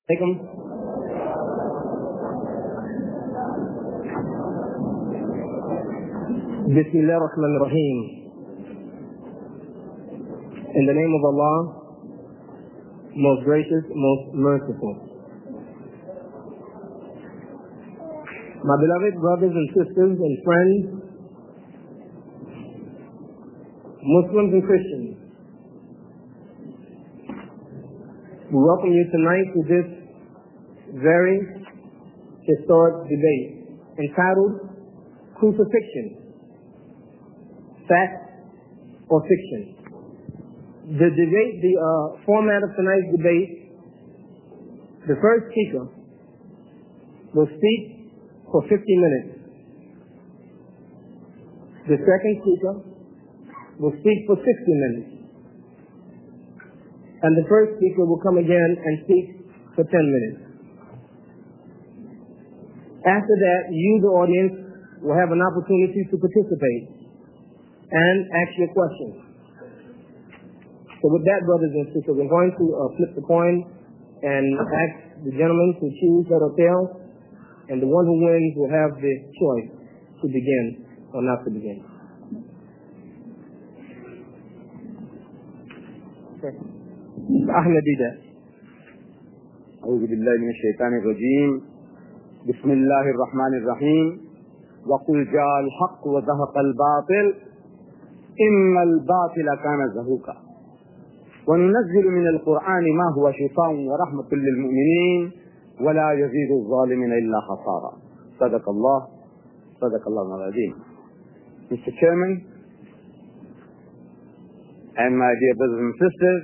Alaikum. Bismillah ar-Rahman ar-Rahim. In the name of Allah, most gracious, most merciful. My beloved brothers and sisters and friends, Muslims and Christians, we welcome you tonight to this very historic debate entitled Crucifixion, Fact or Fiction. The format of tonight's debate, the first speaker will speak for 50 minutes. The second speaker will speak for 60 minutes. And the first speaker will come again and speak for 10 minutes. After that, you, the audience, will have an opportunity to participate and ask your questions. So with that, brothers and sisters, we're going to flip the coin and ask the gentleman to choose head or tail, and the one who wins will have the choice to begin or not to begin. Okay. Ahmed Ida. أعوذ بالله من الشيطان الرجيم. بسم الله الرحمن الرحيم. وقل جاء الحق وزهق الباطل إن الباطل كان زهوقا وننزل من القرآن ما هو شفاء ورحمة للمؤمنين ولا يزيد الظالمين إلا خسارا. صدق الله العظيم. Mr. Chairman and my dear brothers and sisters,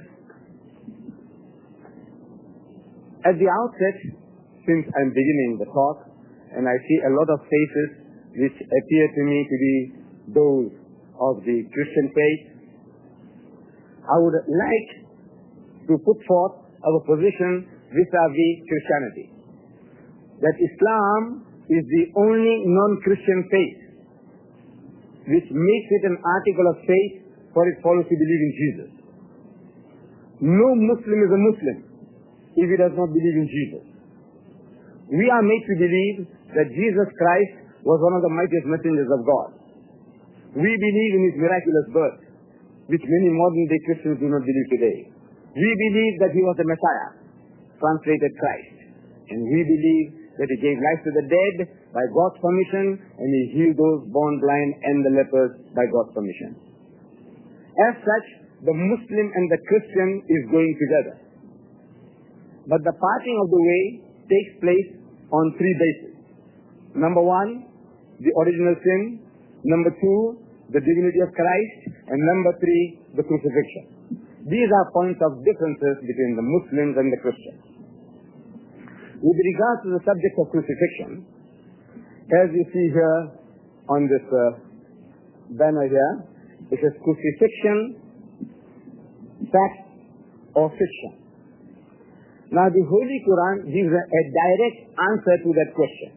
at the outset, since I'm beginning the talk, and I see a lot of faces which appear to me to be those of the Christian faith, I would like to put forth our position vis-a-vis Christianity. That Islam is the only non-Christian faith which makes it an article of faith for its followers to believe in Jesus. No Muslim is a Muslim if he does not believe in Jesus. We are made to believe that Jesus Christ was one of the mightiest messengers of God. We believe in his miraculous birth, which many modern-day Christians do not believe today. We believe that he was the Messiah, translated Christ. And we believe that he gave life to the dead by God's permission, and he healed those born blind and the lepers by God's permission. As such, the Muslim and the Christian is going together. But the parting of the way takes place on three bases. Number one, the original sin. Number two, the divinity of Christ. And number three, the crucifixion. These are points of differences between the Muslims and the Christians. With regard to the subject of crucifixion, as you see here on this banner here, it says crucifixion, fact or fiction. Now the Holy Quran gives a direct answer to that question.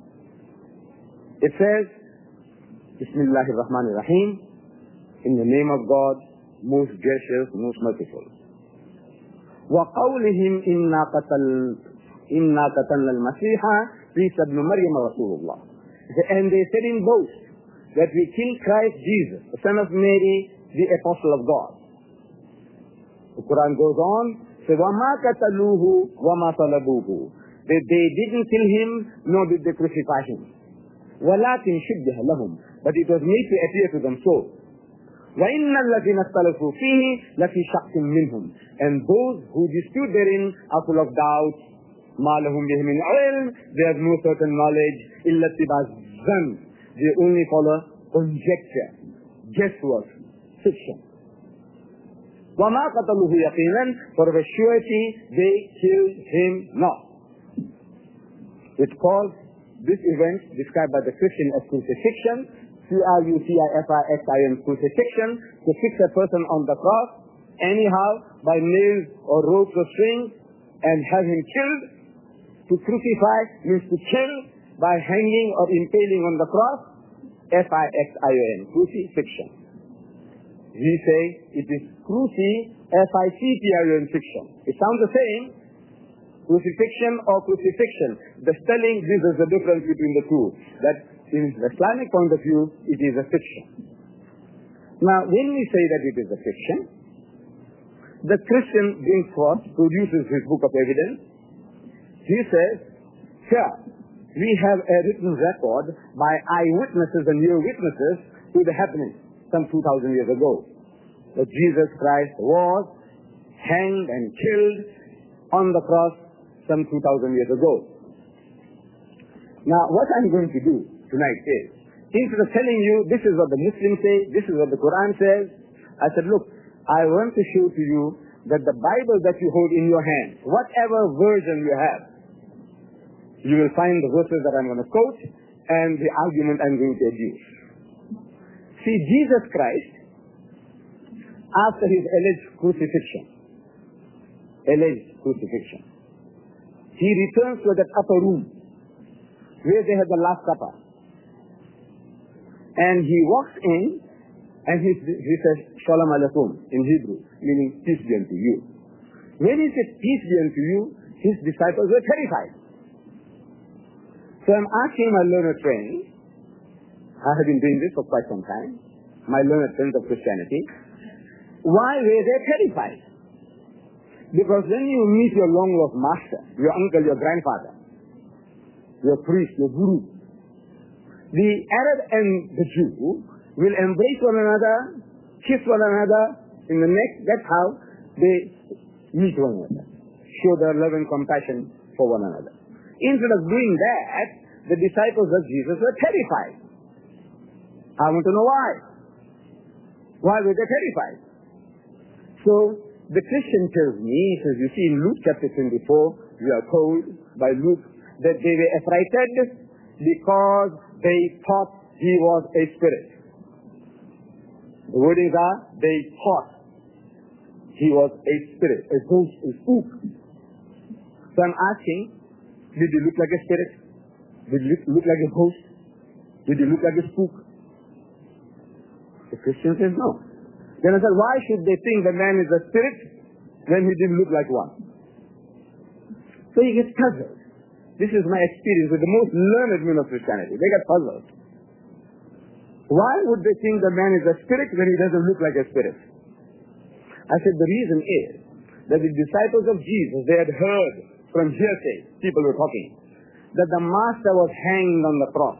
It says, Bismillah ar-Rahman ar-Rahim, in the name of God, most gracious, most merciful. وَقَوْلِهِمْ إِنَّا قَتَلْنَا الْمَسِيحَ عِيسَى ابْنُ مَرْيَمَ رَسُولُ اللَّهِ. And they said in boast that we killed Christ Jesus, the son of Mary, the apostle of God. The Quran goes on, says, وَمَا قَتَلُوهُ وَمَا صَلَبُوهُ. That they didn't kill him, nor did they crucify him. وَلَكِنْ شُبِّهَ لَهُمْ. But it was made to appear to them so. وَإِنَّ الَّذِينَ اخْتَلَفُوا فِيهِ لَفِي شَكٍّ مِّنْهُمْ. And those who dispute therein are full of doubt. مَا لَهُمْ بِهِ مِنْ عِلْمٍ. They have no certain knowledge. إِلَّا اتِّبَاعَ الظَّنِّ. They only follow conjecture, guesswork, fiction. وَمَا قَتَلُوهُ يَقِينًا. For of a surety they killed him not. It calls this event described by the Christian as crucifixion, C-R-U-C-I-F-I-X-I-N, crucifixion, to fix a person on the cross, anyhow, by nails or ropes or strings, and have him killed. To crucify means to kill by hanging or impaling on the cross, F-I-X-I-O-N, crucifixion. We say it is cruci, F-I-C-T-I-O-N, fiction. It sounds the same, crucifixion or crucifixion. The spelling gives us the difference between the two. That in the Islamic point of view, it is a fiction. Now, when we say that it is a fiction, the Christian being forced produces his book of evidence. He says, here, we have a written record by eyewitnesses and ear witnesses to the happening some 2,000 years ago, that Jesus Christ was hanged and killed on the cross some 2,000 years ago. Now, what I'm going to do tonight is, instead of telling you this is what the Muslims say, this is what the Quran says, I said, look, I want to show to you that the Bible that you hold in your hand, whatever version you have, you will find the verses that I'm going to quote and the argument I'm going to adduce. See, Jesus Christ, after his alleged crucifixion, he returns to that upper room where they had the Last Supper. And he walks in and he says, Shalom Alaikum in Hebrew, meaning peace be unto you. When he said peace be unto you, his disciples were terrified. So I'm asking my learned friends, I have been doing this for quite some time, my learned friends of Christianity, why were they terrified? Because when you meet your long-lost master, your uncle, your grandfather, your priest, your guru, the Arab and the Jew will embrace one another, kiss one another in the neck. That's how they meet one another, show their love and compassion for one another. Instead of doing that, the disciples of Jesus were terrified. I want to know why. Why were they terrified? So the Christian tells me, he says, you see in Luke chapter 24, we are told by Luke that they were affrighted because they thought he was a spirit. The wordings are, they thought he was a spirit, a ghost, a spook. So I'm asking, did he look like a spirit? Did he look like a ghost? Did he look like a spook? The Christian says no. Then I said, why should they think the man is a spirit when he didn't look like one? So he gets puzzled. This is my experience with the most learned men of Christianity. They get puzzled. Why would they think the man is a spirit when he doesn't look like a spirit? I said the reason is that the disciples of Jesus, they had heard from hearsay, people were talking, that the master was hanged on the cross.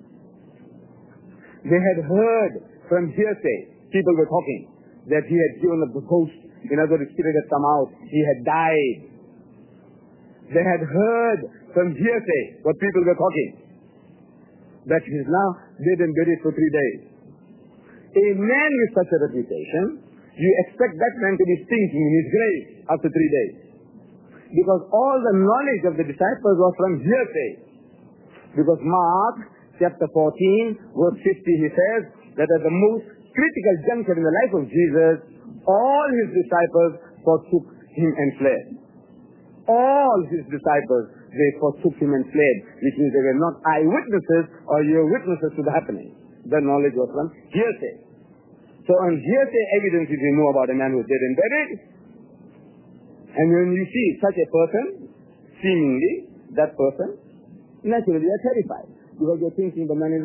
They had heard from hearsay, people were talking, that he had given up the ghost, in other words, spirit had come out, he had died. They had heard from hearsay what people were talking, that he is now dead and buried for 3 days. A man with such a reputation, you expect that man to be stinking in his grave after 3 days. Because all the knowledge of the disciples was from hearsay. Because Mark chapter 14, verse 50, he says that at the most critical juncture in the life of Jesus, all his disciples forsook him and fled. All his disciples, they forsook him and fled, which means they were not eyewitnesses or ear witnesses to the happening. The knowledge was from hearsay. So on hearsay evidence, if you know about a man who is dead and buried, and when you see such a person, seemingly, that person, naturally you are terrified. Because you're thinking the man is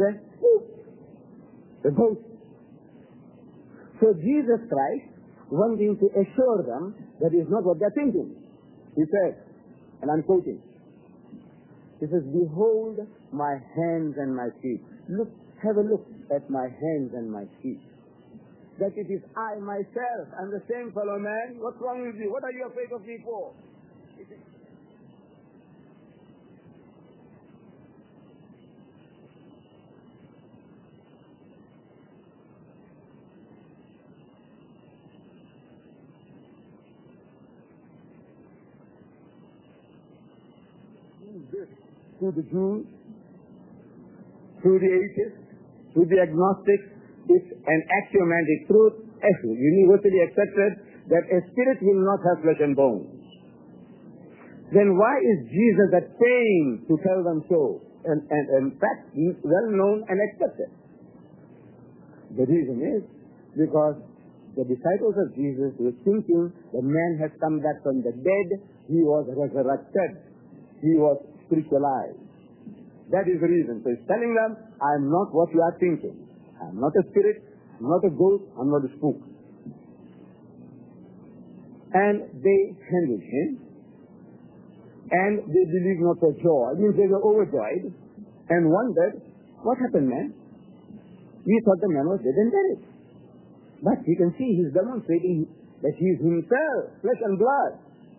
a ghost. So Jesus Christ, wanting to assure them that is not what they're thinking, he said, and I'm quoting, he says, behold my hands and my feet. Look, have a look at my hands and my feet. That it is I myself, I'm the same fellow man. What's wrong with you? What are you afraid of me for? To the Jews, to the atheists, to the agnostics, it's an axiomatic truth, universally accepted, that a spirit will not have flesh and bones. Then why is Jesus at pain to tell them so? And in fact, he's well known and accepted. The reason is because the disciples of Jesus were thinking the man has come back from the dead he was resurrected. He was spiritualized. That is the reason. So he's telling them, I am not what you are thinking. I am not a spirit, I'm not a ghost, I'm not a spook. And they handled him, and they believed not for joy. It means they were overjoyed and wondered, what happened, man? We thought the man was dead and buried. But you can see he's demonstrating that he is himself, flesh and blood.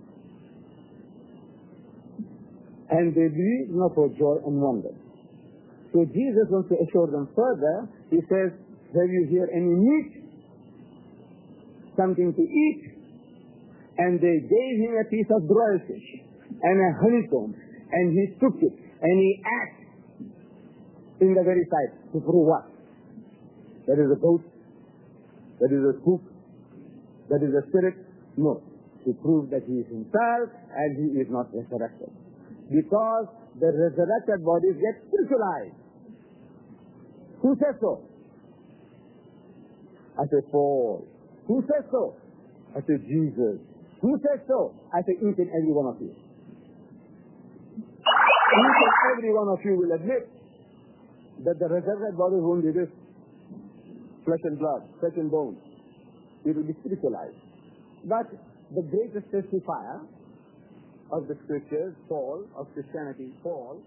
And they believed not for joy and wonder. So Jesus wants to assure them further. He says, have you here any meat? Something to eat? And they gave him a piece of broiled fish and a honeycomb, and he took it, and he ate in the very sight. To prove what? That is a ghost? That is a spook? That is a spirit? No. To prove that he is himself and he is not resurrected. Because the resurrected bodies get spiritualized. Who says so? I say Paul. Who says so? I say Jesus. Who says so? I say each and every one of you. Each and every one of you will admit that the resurrected bodies won't be this. Flesh and blood, flesh and bone. It will be spiritualized. But the greatest testifier of the scriptures, Paul, of Christianity, Paul,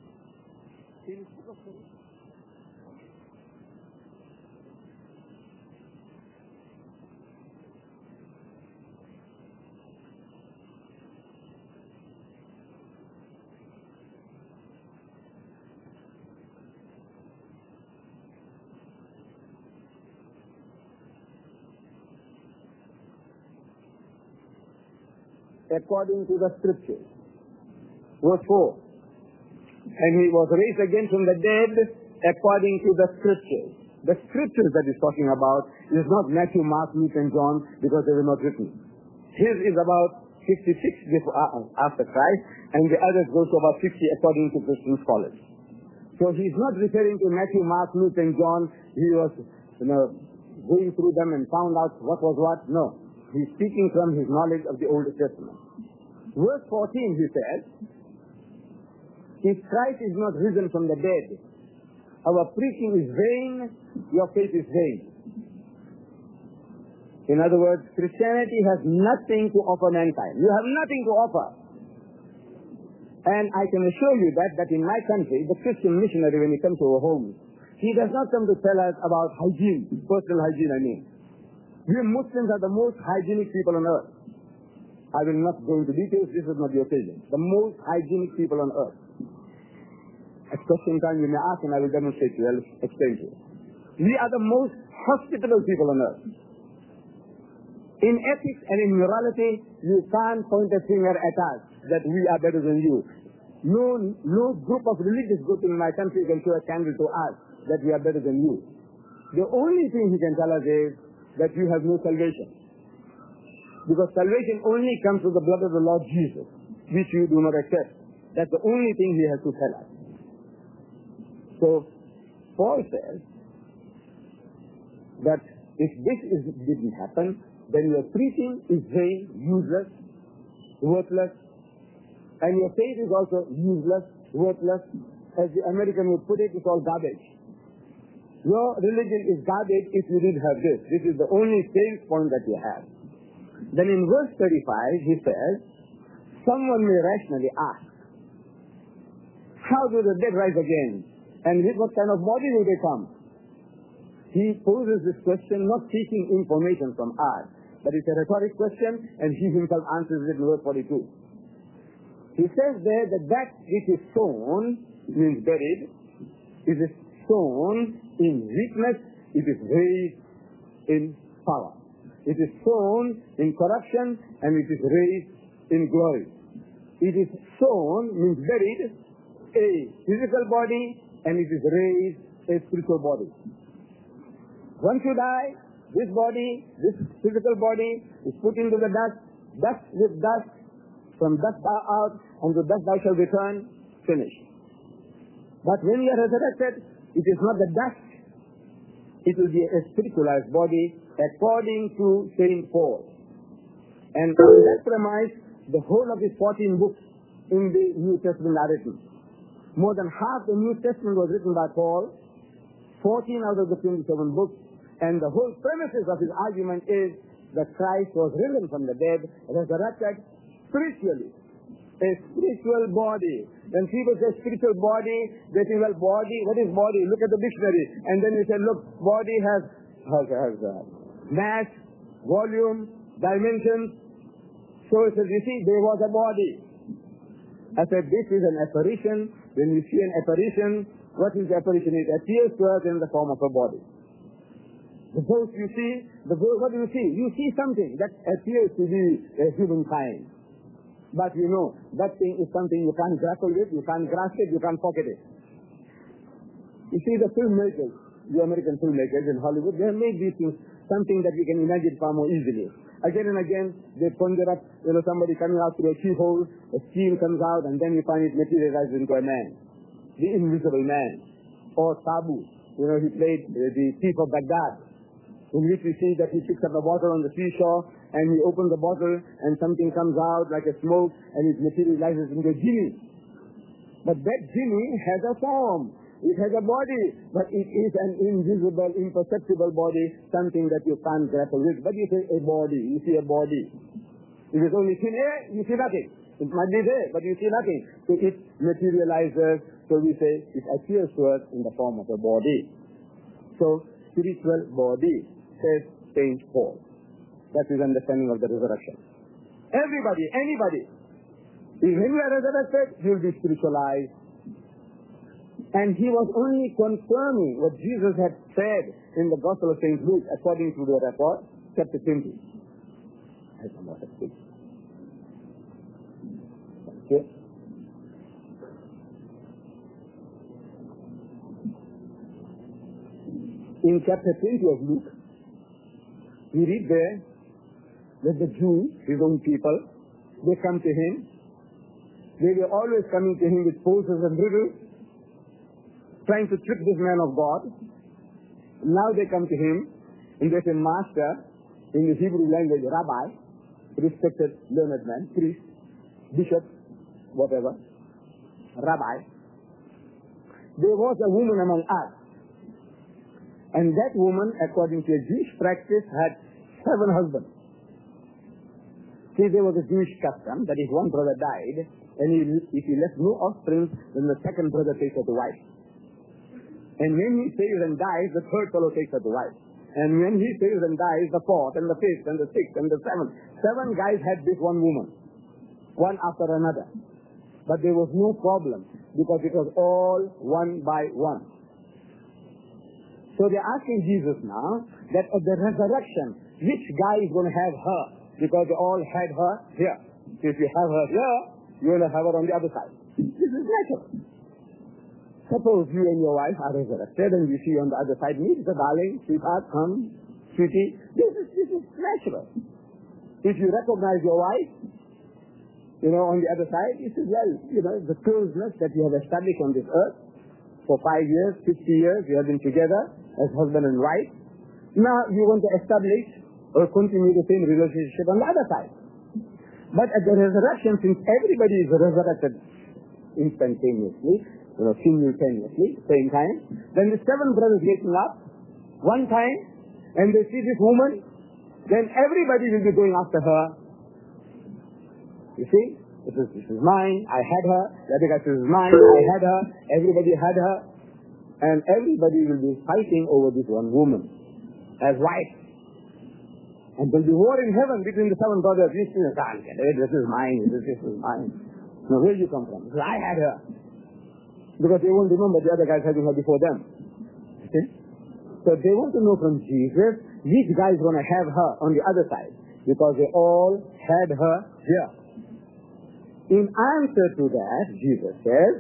according to the scriptures. Verse 4. And he was raised again from the dead according to the scriptures. The scriptures that he's talking about is not Matthew, Mark, Luke, and John, because they were not written. His is about 56 after Christ, and the others go to about 50 according to Christian scholars. So he's not referring to Matthew, Mark, Luke, and John. He was going through them and found out what was what. No. He's speaking from his knowledge of the Old Testament. Verse 14, he says, if Christ is not risen from the dead, our preaching is vain, your faith is vain. In other words, Christianity has nothing to offer mankind. You have nothing to offer. And I can assure you that in my country, the Christian missionary, when he comes to our homes, he does not come to tell us about hygiene, personal hygiene, I mean. We Muslims are the most hygienic people on earth. I will not go into details, this is not the occasion. The most hygienic people on earth. At question time you may ask and I will demonstrate to you, I will explain to you. We are the most hospitable people on earth. In ethics and in morality, you can't point a finger at us that we are better than you. No group of religious group in my country can show a candle to us that we are better than you. The only thing he can tell us is that you have no salvation. Because salvation only comes through the blood of the Lord Jesus, which you do not accept. That's the only thing he has to tell us. So, Paul says that if this didn't happen, then your preaching is vain, useless, worthless, and your faith is also useless, worthless. As the American would put it, it's all garbage. Your religion is garbage if you didn't have this. This is the only sales point that you have. Then in verse 35, he says, someone may rationally ask, how do the dead rise again? And with what kind of body will they come? He poses this question not seeking information from us, but it's a rhetoric question, and he himself answers it in verse 42. He says there that that which is sown, means buried, it is sown in weakness, it is raised in power. It is sown in corruption, and it is raised in glory. It is sown, means buried, a physical body, and it is raised a spiritual body. Once you die, this body, this physical body, is put into the dust, dust with dust, from dust out, and to dust thou shalt return, finished. But when you are resurrected, it is not the dust, it will be a spiritualized body according to St. Paul. And on that premise, the whole of these 14 books in the New Testament are written. More than half the New Testament was written by Paul, 14 out of the 27 books, and the whole premises of his argument is that Christ was risen from the dead, resurrected spiritually. A spiritual body. When people say spiritual body, they think, well, body, what is body? Look at the dictionary. And then you say, look, body has mass, volume, dimensions. So it says, you see, there was a body. I said, this is an apparition. When you see an apparition, what is the apparition? It appears to us in the form of a body. The ghost you see, what do you see? You see something that appears to be a humankind. But you know, that thing is something you can't grapple with, you can't grasp it, you can't pocket it. You see, the filmmakers, the American filmmakers in Hollywood, they have made these things something that we can imagine far more easily. Again and again, they conjure up, somebody coming out through a keyhole, a steel comes out, and then you find it materialized into a man. The invisible man. Or Tabu. He played the thief of Baghdad, in which we see that he picks up a bottle on the seashore, and he opens the bottle, and something comes out like a smoke, and it materializes into a genie. But that genie has a form. It has a body, but it is an invisible, imperceptible body, something that you can't grapple with. But you say a body, you see a body. If it's only thin air, you see nothing. It might be there, but you see nothing. So it materializes, so we say it appears to us in the form of a body. So, spiritual body, says Saint Paul. That's his understanding of the resurrection. Everybody, anybody, if when you are resurrected, you will be spiritualized. And he was only confirming what Jesus had said in the Gospel of St. Luke, according to the report, chapter 20. Okay. In chapter 20 of Luke, we read there that the Jews, his own people, they come to him. They were always coming to him with poses and riddles, trying to trick this man of God. Now they come to him, and they say, Master, in the Hebrew language, Rabbi, respected learned man, priest, bishop, whatever, Rabbi. There was a woman among us, and that woman, according to a Jewish practice, had 7 husbands. See, there was a Jewish custom that if one brother died, and if he left no offspring, then the second brother takes her to wife. And when he saves and dies, the third fellow takes her to wife. And when he saves and dies, the fourth, and the fifth, and the sixth, and the seventh. 7 guys had this one woman, one after another. But there was no problem, because it was all one by one. So they're asking Jesus now that at the resurrection, which guy is going to have her? Because they all had her here. So if you have her here, you're going to have her on the other side. This is natural. Suppose you and your wife are resurrected and you see on the other side, meet the darling, sweetheart, come, sweetie. This is natural. If you recognize your wife, on the other side, you say, well, the closeness that you have established on this earth for 5 years, 50 years, you have been together as husband and wife. Now you want to establish or continue the same relationship on the other side. But at the resurrection, since everybody is resurrected instantaneously, simultaneously, same time, then the 7 brothers waking up, one time, and they see this woman, then everybody will be going after her. You see? This is mine, I had her. The other guy says, this is mine, I had her. Everybody had her. And everybody will be fighting over this one woman as wife. And there will be war in heaven between the 7 brothers. This is mine, this is mine. Now, where do you come from? He says, I had her. Because they won't remember the other guys having her before them. See? So they want to know from Jesus, which guy is going to have her on the other side. Because they all had her here. In answer to that, Jesus says,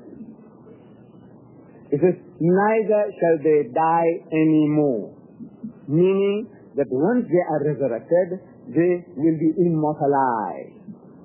neither shall they die anymore. Meaning that once they are resurrected, they will be immortalized.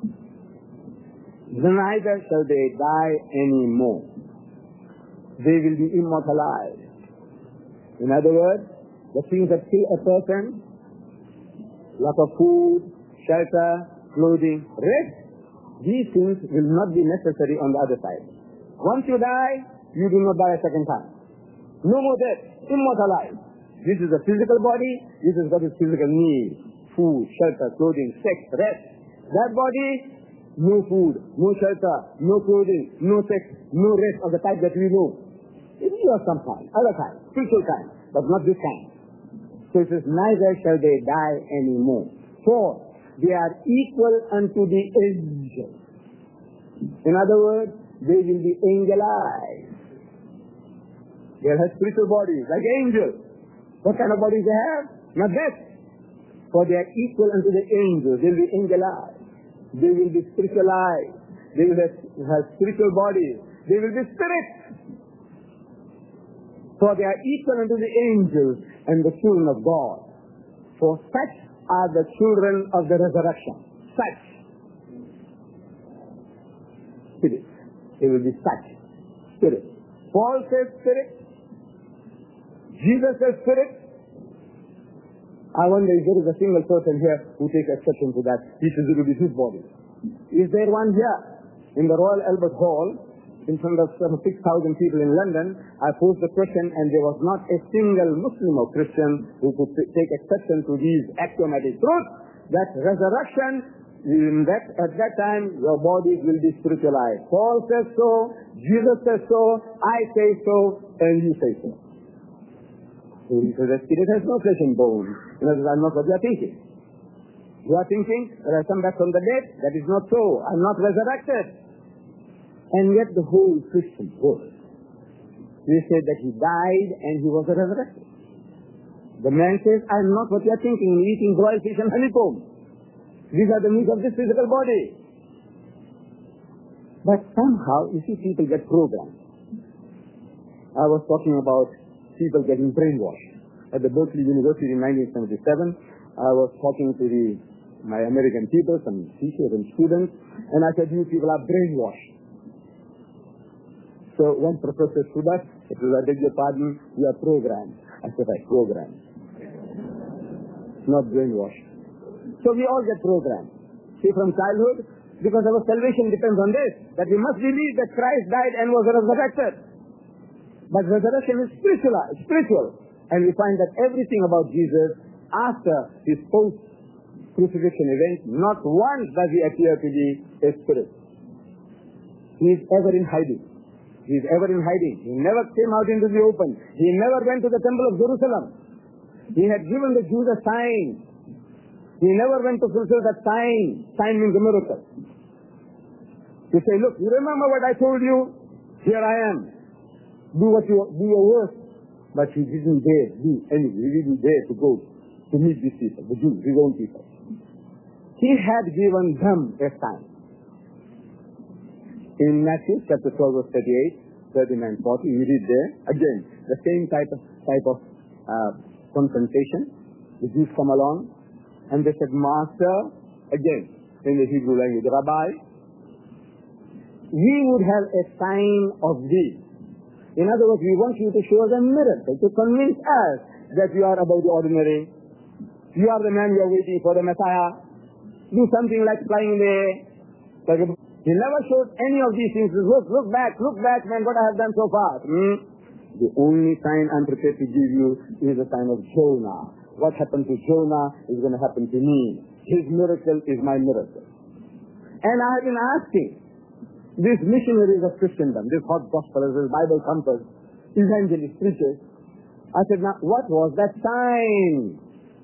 Neither shall they die anymore. They will be immortalized. In other words, the things that kill a person, lack of food, shelter, clothing, rest, these things will not be necessary on the other side. Once you die, you do not die a second time. No more death, immortalized. This is a physical body, this has got its physical needs. Food, shelter, clothing, sex, rest. That body, no food, no shelter, no clothing, no sex, no rest of the type that we know. It is of some kind, other kind, spiritual kind, but not this kind. So it says, neither shall they die anymore. For they are equal unto the angels. In other words, they will be angelized. They'll have spiritual bodies, like angels. What kind of bodies they have? Not that. For they are equal unto the angels. They will be angelized. They will be spiritualized. They will have spiritual bodies. They will be spirits. For they are equal unto the angels and the children of God. For such are the children of the resurrection. Such. Spirits. They will be such. Spirits. Paul says spirit. Jesus says spirit. I wonder if there is a single person here who takes exception to that. He says it will be his body. Is there one here? In the Royal Albert Hall, in front of some 6,000 people in London, I posed the question and there was not a single Muslim or Christian who could take exception to these axiomatic truths that resurrection, at that time, your bodies will be spiritualized. Paul says so, Jesus says so, I say so, and you say so. So the spirit has no flesh and bone. That's not what you are thinking. You are thinking that I come back from the dead. That is not so. I'm not resurrected. And yet the whole Christian world, they said that he died and he was resurrected. The man says, I'm not what you are thinking, eating broiled fish and honeycomb. These are the needs of this physical body. But somehow, you see, people get programmed. I was talking about people getting brainwashed. At the Berkeley University in 1977, I was talking to my American people, some teachers and students, and I said, you people are brainwashed. So one professor stood up, he said, I beg your pardon, you are programmed. I said, right, programmed. Not brainwashed. So we all get programmed. See, from childhood, because our salvation depends on this, that we must believe that Christ died and was resurrected. But resurrection is spiritual. And we find that everything about Jesus, after his post-crucifixion event, not once does he appear to be a spirit. He is ever in hiding. He is ever in hiding. He never came out into the open. He never went to the temple of Jerusalem. He had given the Jews a sign. He never went to fulfill that sign. Sign means a miracle. To say, look, you remember what I told you? Here I am. Do your worst. But he didn't dare do anything. He didn't dare to go to meet these people, the Jews, his own people. He had given them a sign. In Matthew chapter 12, verse 38, 39, 40, you read there, again, the same type of confrontation. The Jews come along, and they said, Master, again, in the Hebrew language, Rabbi, we would have a sign of thee. In other words, we want you to show us a miracle, to convince us that you are above the ordinary. You are the man we are waiting for, the Messiah. Do something like flying there. He never showed any of these things. Look back, man, what I have done so far. The only sign I'm prepared to give you is the sign of Jonah. What happened to Jonah is going to happen to me. His miracle is my miracle. And I have been asking these missionaries of Christendom, this hot gospelers, this Bible thumpers, evangelists, preachers, I said, now, what was that sign?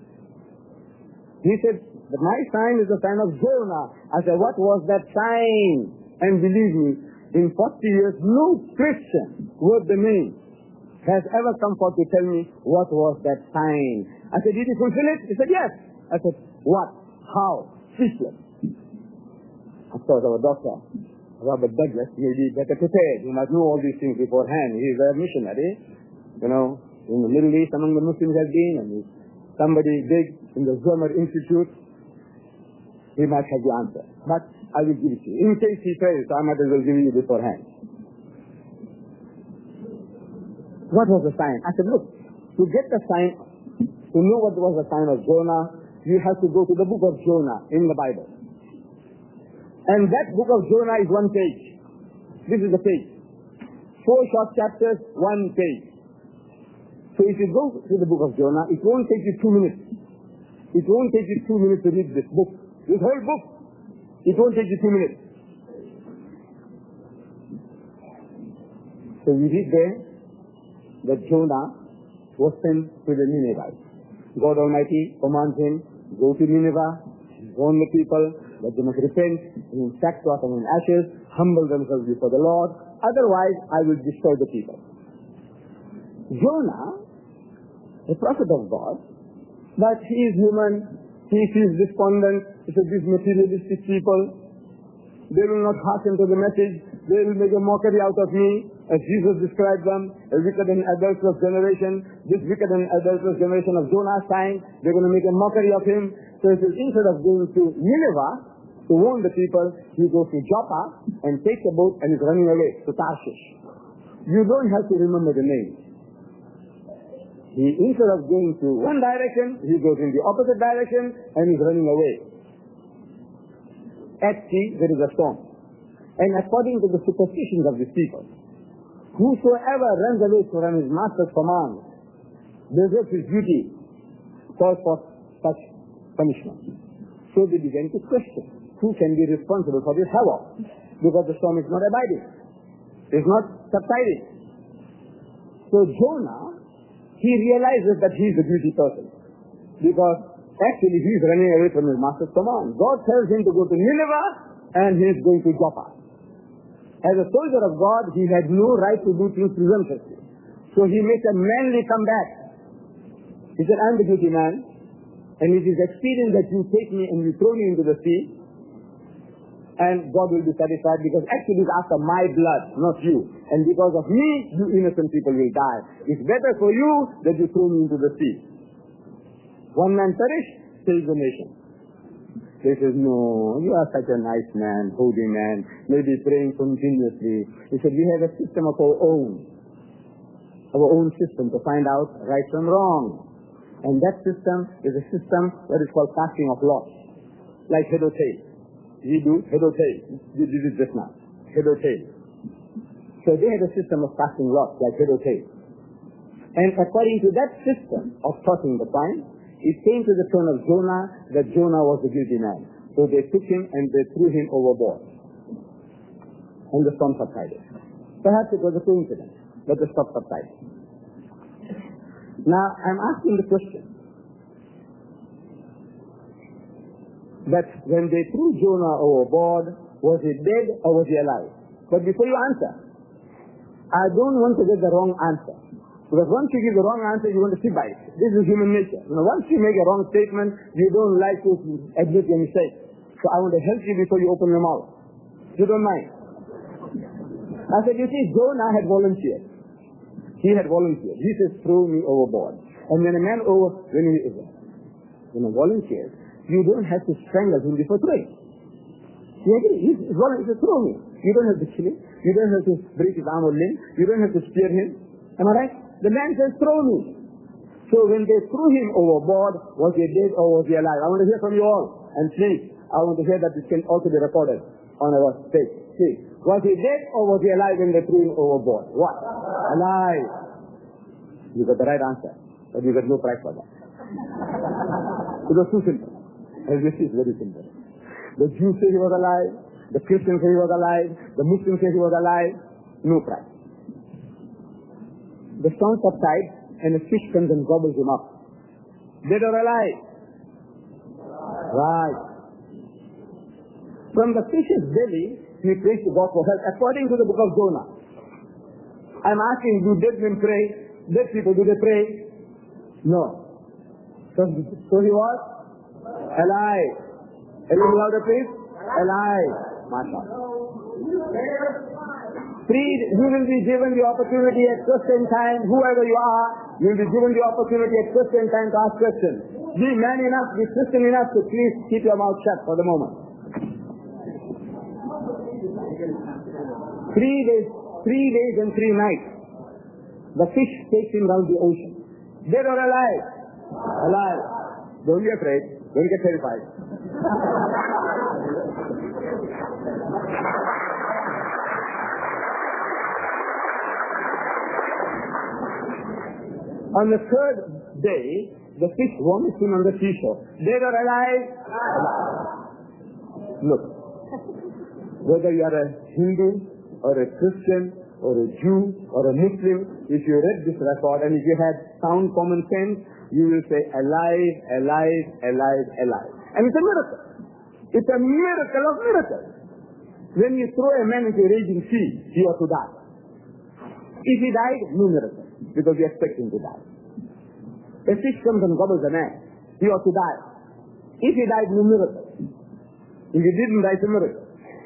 He said, my sign is the sign of Jonah. I said, what was that sign? And believe me, in 40 years, no Christian worth the name has ever come forth to tell me what was that sign. I said, did he fulfill it? He said, yes. I said, what? How? Speechless. Of course, our doctor, Robert Douglas, may be better prepared. He must know all these things beforehand. He is a missionary, in the Middle East among the Muslims has been, and he's somebody big in the Zomar Institute. He might have the answer. But I will give it to you. In case he fails, I might as well give you beforehand. What was the sign? I said, look, to get the sign, to know what was the sign of Jonah, you have to go to the book of Jonah in the Bible. And that book of Jonah is one page. This is the page. 4 short chapters, 1 page. So if you go to the book of Jonah, it won't take you 2 minutes. It won't take you 2 minutes to read this book. This whole book, it won't take you 2 minutes. So we read there that Jonah was sent to the Ninevites. God Almighty commands him, go to Nineveh, warn the people that they must repent in sackcloth and in ashes, humble themselves before the Lord, otherwise I will destroy the people. Jonah, a prophet of God, but he is human, he feels despondent. He said, these materialistic people, they will not hearken to the message, they will make a mockery out of me, as Jesus described them, a wicked and adulterous generation. This wicked and adulterous generation of Jonah's time, they're going to make a mockery of him. So he says, instead of going to Nineveh to warn the people, he goes to Joppa and takes a boat and is running away to Tarshish. You don't have to remember the name. Instead of going to one direction, he goes in the opposite direction and is running away. At sea, there is a storm. And according to the superstitions of these people, whosoever runs away from his master's command deserves his duty, calls for such punishment. So they began to question, who can be responsible for this havoc? Because the storm is not abiding. It's not subsiding. So Jonah, he realizes that he is the guilty person. Because actually he is running away from his master's command. God tells him to go to Nineveh and he is going to Joppa. As a soldier of God, he had no right to do things presumptuously. So he makes a manly comeback. He said, I'm the guilty man, and it is expedient that you take me and you throw me into the sea, and God will be satisfied, because actually it's after my blood, not you. And because of me, you innocent people will die. It's better for you that you throw me into the sea. One man perished, saves the nation. He says, no, you are such a nice man, holy man, maybe praying continuously. He said, we have a system of our own system to find out right from wrong. And that system is a system that is called casting of lots, like head or tail. We do head or tail. We did it just now, head or tail. So they had a system of casting lots, like head or tail. And according to that system of tossing the coin, it came to the turn of Jonah that Jonah was the guilty man. So they took him and they threw him overboard. And the storm subsided. Perhaps it was a coincidence, but the storm subsided. Now, I'm asking the question that when they threw Jonah overboard, was he dead or was he alive? But before you answer, I don't want to get the wrong answer. Because once you give the wrong answer, you want to sit by it. This is human nature. Once you make a wrong statement, you don't like to admit your mistake. So I want to help you before you open your mouth. You don't mind? I said, you see, Jonah had volunteered. He had volunteered. He says, throw me overboard. And when a man when a volunteers, you don't have to strangle him before throwing. You agree? He says, throw me. You don't have to kill him. You don't have to break his arm or limb. You don't have to spear him. Am I right? The man says, throw me. So when they threw him overboard, was he dead or was he alive? I want to hear from you all. And please, I want to hear that this can also be recorded on our tape. See, was he dead or was he alive when they threw him overboard? What? Alive. You got the right answer, but you got no prize for that. It was too simple. As you see, it's very simple. The Jews say he was alive, the Christians say he was alive, the Muslims say he was alive. No prize. The storm subsides and a fish comes and gobbles him up. Dead or alive? Right. From the fish's belly, he prays to God for help, according to the book of Jonah. I'm asking, do dead men pray? Dead people, do they pray? No. So he was alive. A little louder, please. Alive. MashaAllah. Freed, you will be given the opportunity at question time, whoever you are, you will be given the opportunity at question time to ask questions. Be man enough, be Christian enough to please keep your mouth shut for the moment. 3 days and 3 nights, the fish takes him down the ocean. Dead or alive? Alive. Don't be afraid. Don't get terrified. On the third day, the fish vomits him on the seashore. Dead or alive? Alive. Look, whether you are a Hindu or a Christian or a Jew or a Muslim, if you read this record and if you had sound common sense, you will say alive, alive, alive, alive. And it's a miracle. It's a miracle of miracles. When you throw a man into a raging sea, he ought to die. If he died, no miracle, because you expect him to die. A fish comes and gobbles a man, he ought to die. If he died, no miracle. If he didn't die, it's a miracle.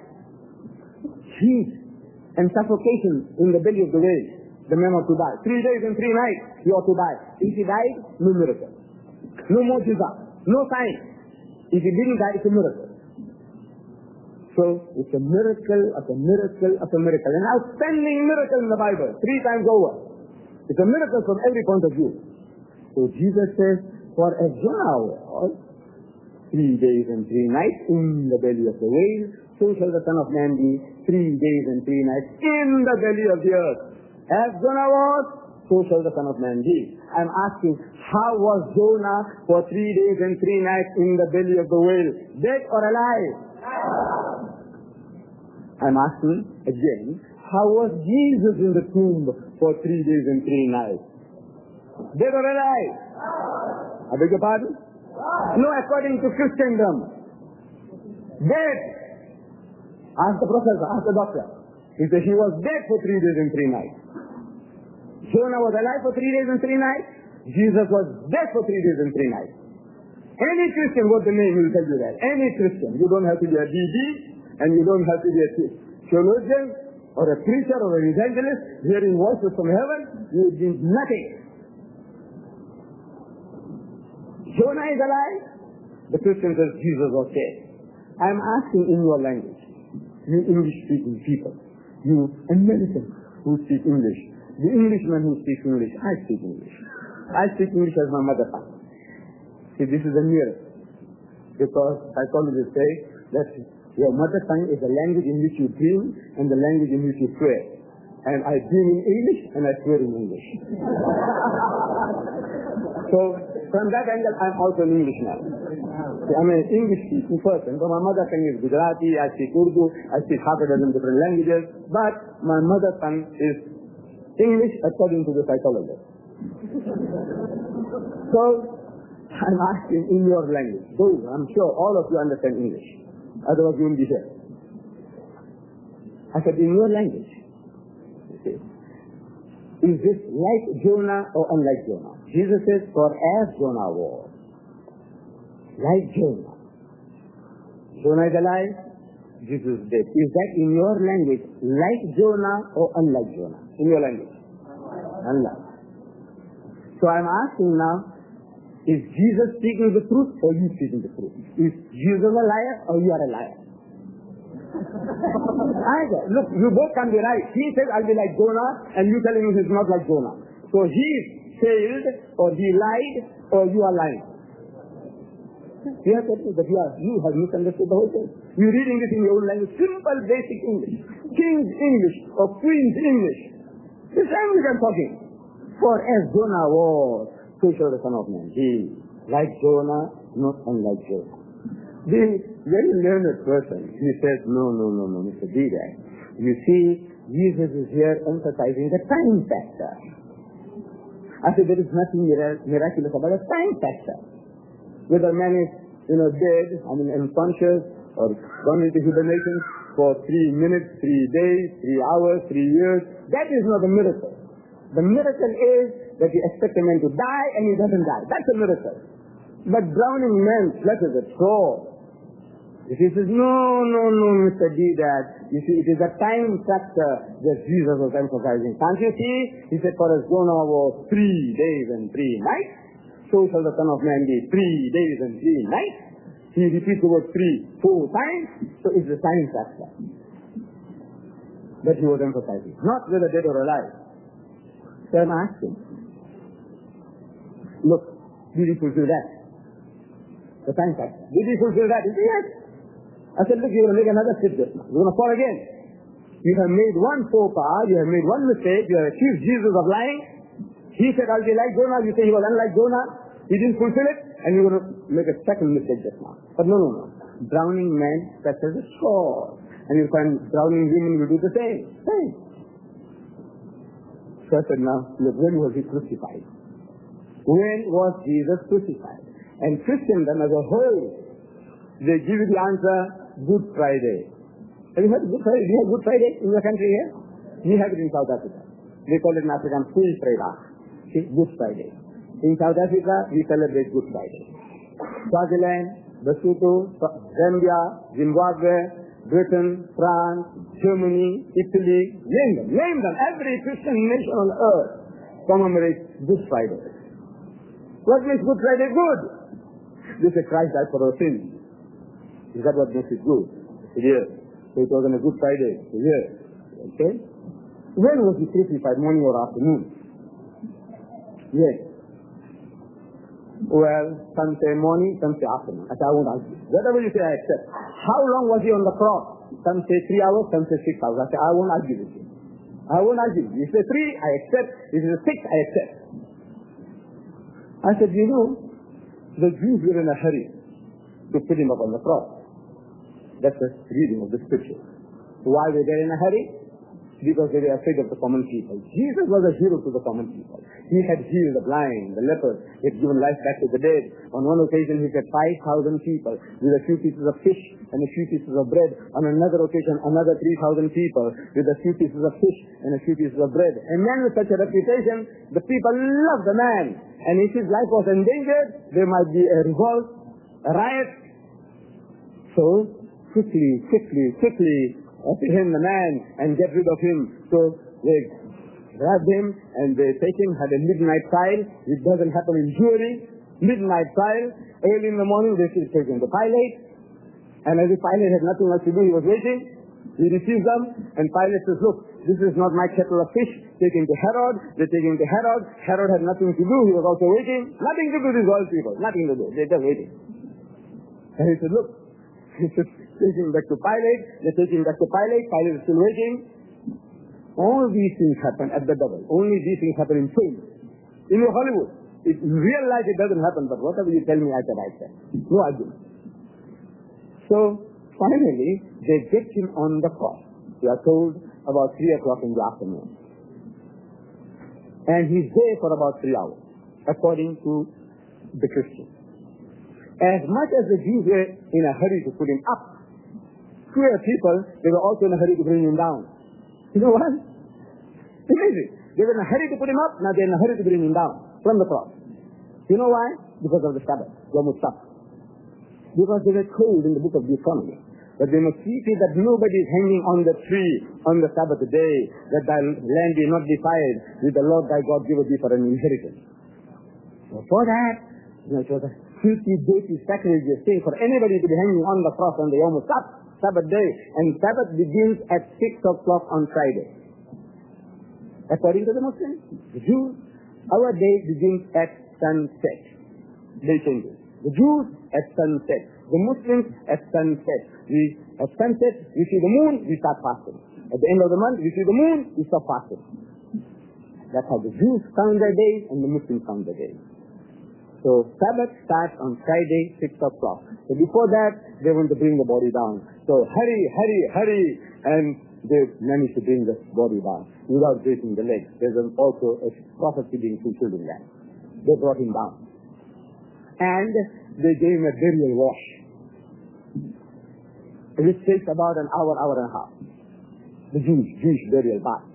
Heat and suffocation in the belly of the whale, the man ought to die. 3 days and 3 nights, he ought to die. If he died, no miracle. No mu'jiza, no sign. If he didn't die, it's a miracle. So, it's a miracle of a miracle of a miracle. An outstanding miracle in the Bible, 3 times over. It's a miracle from every point of view. So Jesus says, for as Jonah was 3 days and 3 nights in the belly of the whale, so shall the Son of Man be 3 days and 3 nights in the belly of the earth. As Jonah was, so shall the Son of Man be. I'm asking, how was Jonah for 3 days and 3 nights in the belly of the whale? Dead or alive? I'm asking again, how was Jesus in the tomb for 3 days and 3 nights? Dead or alive? I beg your pardon? No, according to Christendom. Dead. Ask the professor, ask the doctor. He said he was dead for 3 days and 3 nights. Jonah was alive for 3 days and 3 nights. Jesus was dead for 3 days and 3 nights. Any Christian, what the name will tell you that. Any Christian. You don't have to be a DD, and you don't have to be a theologian, or a preacher, or an evangelist, hearing voices from heaven. You did nothing. Jonah is alive. The Christian says Jesus was dead. I am asking in your language, you English-speaking people, you Americans who speak English, the Englishman who speaks English, I speak English. I speak English as my mother tongue. See, this is a miracle. Because psychologists say that your mother tongue is the language in which you dream and the language in which you swear. And I dream in English and I swear in English. So, from that angle, I'm also an Englishman. I'm an English-speaking person. So my mother tongue is Gujarati, I speak Urdu, I speak half a dozen different languages, but my mother tongue is English according to the psychologist. So, I'm asking in your language. Those, I'm sure all of you understand English. Otherwise you won't be here. I said, in your language. You see, is this like Jonah or unlike Jonah? Jesus says, for as Jonah was, like Jonah. Jonah is alive, Jesus is dead. Is that in your language like Jonah or unlike Jonah? In your language? Unlike. So I'm asking now, is Jesus speaking the truth or you speaking the truth? Is Jesus a liar or you are a liar? Either. Look, you both can be right. He says, I'll be like Jonah, and you telling me he's not like Jonah. So he failed, or he lied, or you are lying. You have said that you have misunderstood the whole thing. You're reading it in your own language, simple, basic English. King's English or Queen's English. This language I'm talking. For as Jonah was, so shall the Son of Man be. Like Jonah, not unlike Jonah. The very learned person, he says, no, Mr. Didak. You see, Jesus is here emphasizing the time factor. I said, there is nothing miraculous about a time factor. Whether man is, dead, unconscious, or gone into hibernation for 3 minutes, 3 days, 3 hours, 3 years, that is not a miracle. The miracle is that you expect a man to die and he doesn't die. That's a miracle. But drowning men flutters at shore. If he says, no, Mr. Didak, you see, it is a time factor that Jesus was emphasizing. Can't you see? He said, for as Jonah was 3 days and 3 nights, so shall the Son of Man be 3 days and 3 nights. He repeats the word 3, 4 times, so it's a time factor that he was emphasizing. Not whether dead or alive. So I'm asking, look, did he fulfill that? The time factor. Did he fulfill that? He said, yes. I said, look, you're going to make another slip just now. You're going to fall again. You have made one faux pas, you have made one mistake, you have accused Jesus of lying. He said, I'll be like Jonah. You say he was unlike Jonah. He didn't fulfill it, and you're going to make a second mistake just now. But no. Drowning men such as a sword. And you find drowning women will do the same. So I said, now, look, when was he crucified? When was Jesus crucified? And Christendom as a whole, they give you the answer, Good Friday. Have you heard of Good Friday? Do you have Good Friday in your country here? We have it in South Africa. They call it in African Free Friday. Okay, Good Friday. In South Africa, we celebrate Good Friday. Swaziland, Lesotho, Zambia, Zimbabwe, Britain, France, Germany, Italy, name them. Every Christian nation on earth commemorates Good Friday. What makes Good Friday good? They say Christ died for our sins. Is that what makes it good? Yes. So it was on a Good Friday. Yes. Okay? When was he crucified, morning or afternoon? Yes. Well, some say morning, some say afternoon. I won't argue. Whatever you say, I accept. How long was he on the cross? Some say 3 hours, some say 6 hours. I won't argue with you. I won't argue. You say 3, I accept. If it is 6, I accept. I said, you know, the Jews were in a hurry to put him up on the cross. That's the reading of the scripture. Why were they in a hurry? Because they were afraid of the common people. Jesus was a hero to the common people. He had healed the blind, the lepers. He had given life back to the dead. On one occasion, he fed 5,000 people with a few pieces of fish and a few pieces of bread. On another occasion, another 3,000 people with a few pieces of fish and a few pieces of bread. And then with such a reputation, the people loved the man. And if his life was endangered, there might be a revolt, a riot. So, quickly, apprehend the man and get rid of him. So they grabbed him and they take him, had a midnight trial. It doesn't happen in Jewry. Midnight trial. Early in the morning they still take him to Pilate. And as if Pilate had nothing else to do, he was waiting. He received them and Pilate says, look, this is not my kettle of fish. Take him to Herod. They take him to Herod. Herod had nothing to do. He was also waiting. Nothing to do with these old people. Nothing to do. They're just waiting. And he said, look, he said, take him back to Pilate. They take him back to Pilate. Pilate is still waiting. All these things happen at the double. Only these things happen in film. In Hollywood. In real life it doesn't happen, but whatever you tell me, I said. No argument. So, finally, they get him on the cross. We are told about 3 o'clock in the afternoon. And he's there for about 3 hours, according to the Christians. As much as the Jews were in a hurry to put him up, queer people, they were also in a hurry to bring him down. You know what? Amazing. They were in a hurry to put him up, now they're in a hurry to bring him down from the cross. You know why? Because of the Sabbath, Yom Kippur. Because they were told in the book of Deuteronomy that they must see that nobody is hanging on the tree on the Sabbath day, that thy land be not defiled, with the Lord thy God giveth thee for an inheritance. So for that, it was a filthy, dirty sacrilege thing for anybody to be hanging on the cross on the Yom Kippur, Sabbath day. And Sabbath begins at 6 o'clock on Friday. According to the Muslims, the Jews, our day begins at sunset. They change it. The Jews at sunset. The Muslims at sunset. At sunset, we see the moon, we start fasting. At the end of the month, we see the moon, we stop fasting. That's how the Jews count their days and the Muslims count their days. So Sabbath starts on Friday, 6 o'clock. So before that, they want to bring the body down. So hurry, and they managed to bring the body down without breaking the legs. There's also a prophecy being fulfilled in that. They brought him down. And they gave him a burial wash, which takes about an hour and a half. The Jewish burial bath.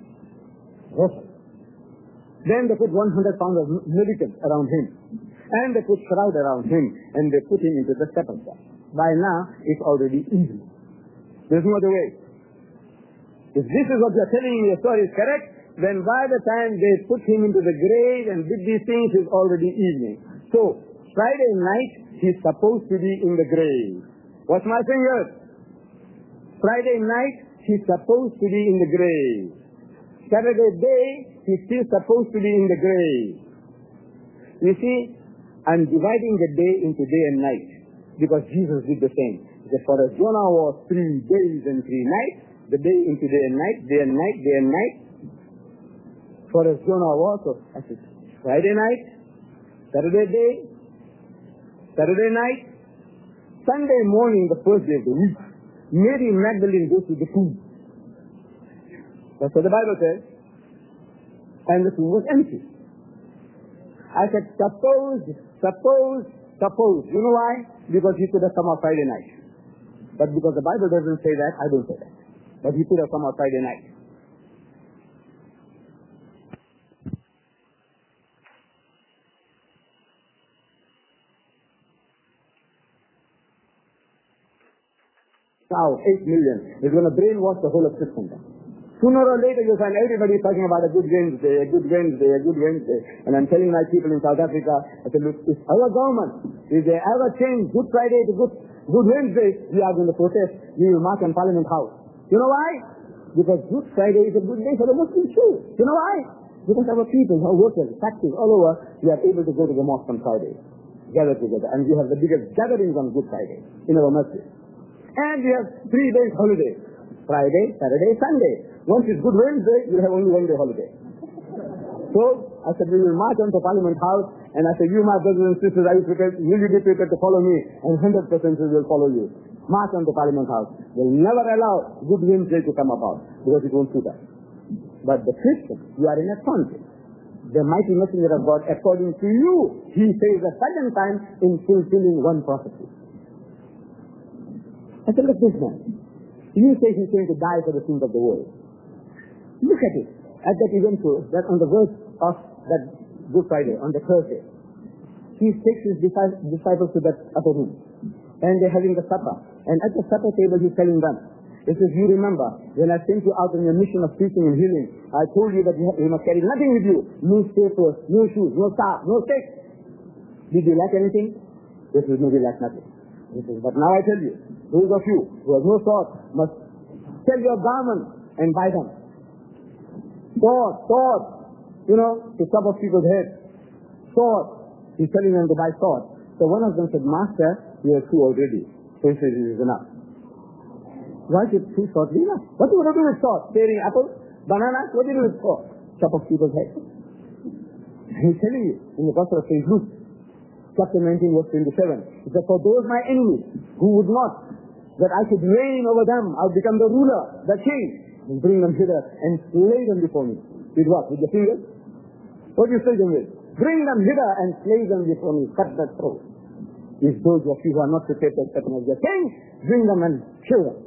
Then they put 100 pounds of militants around him. And they put shroud around him. And they put him into the sepulchre. By now, it's already evening. There's no other way. If this is what you're telling me, your story is correct, then by the time they put him into the grave and did these things, it's already evening. So, Friday night, he's supposed to be in the grave. What's my fingers? Friday night, he's supposed to be in the grave. Saturday day, he's still supposed to be in the grave. You see, I'm dividing the day into day and night, because Jesus did the same. He said, for as Jonah was 3 days and 3 nights, the day into day and night, day and night, day and night. For as Jonah was, so I said, Friday night, Saturday day, Saturday night, Sunday morning, the first day of the week, Mary Magdalene goes to the tomb. That's what the Bible says. And the tomb was empty. I said, suppose. You know why? Because he could have come out Friday night. But because the Bible doesn't say that, I don't say that. But he could have come out Friday night. Now, 8 million is going to brainwash the whole of Christendom. Sooner or later, you'll find everybody talking about a good Wednesday. And I'm telling my people in South Africa, I said, look, if our government, if they ever change Good Friday to Good Wednesday, we are going to protest. We will march on Parliament House. You know why? Because Good Friday is a good day for the Muslims too. You know why? Because our people, our workers, factories all over, we are able to go to the mosque on Friday, gather together. And we have the biggest gatherings on Good Friday in our masjid. And we have 3 days holiday. Friday, Saturday, Sunday. Once it's Good Wednesday, we'll have only 1 day holiday. So, I said, we will march on to Parliament House, and I said, you, my brothers and sisters, are you prepared? Will you be prepared to follow me? And 100% we will follow you. March on to Parliament House. We'll never allow Good Wednesday to come about, because it won't suit us. But the Christians, you are in a conflict. The mighty messenger of God, according to you, he says a second time in fulfilling one prophecy. I said, look, this man, you say he's going to die for the sins of the world. Look at it. At that event, that on the verse of that Good Friday, on the Thursday, he takes his disciples to that upper room. And they're having the supper. And at the supper table, he's telling them, he says, you remember, when I sent you out on your mission of preaching and healing, I told you that you must carry nothing with you. No papers, no shoes, no staff, no stick. Did you lack anything? This is no, we lack nothing. He says, but now I tell you, those of you who have no sword must sell your garments and buy them. Sword, to chop off people's heads. Sword. He's telling them to buy sword. So one of them said, Master, we have 2 already. So he says, it is enough. Why should 2 swords be enough? What do you do with sword? Tearing apples? Bananas? What do you do with sword? Chop off people's heads. And he's telling you, in the Gospel of St. Luke, chapter 19, verse 27, he said, for those my enemies who would not that I should reign over them, I'll become the ruler, the king, and bring them hither and slay them before me. With what? With the fingers? What do you slay them with? Bring them hither and slay them before me. Cut their throat. If those of you who are not prepared to accept him as their king, bring them and kill them.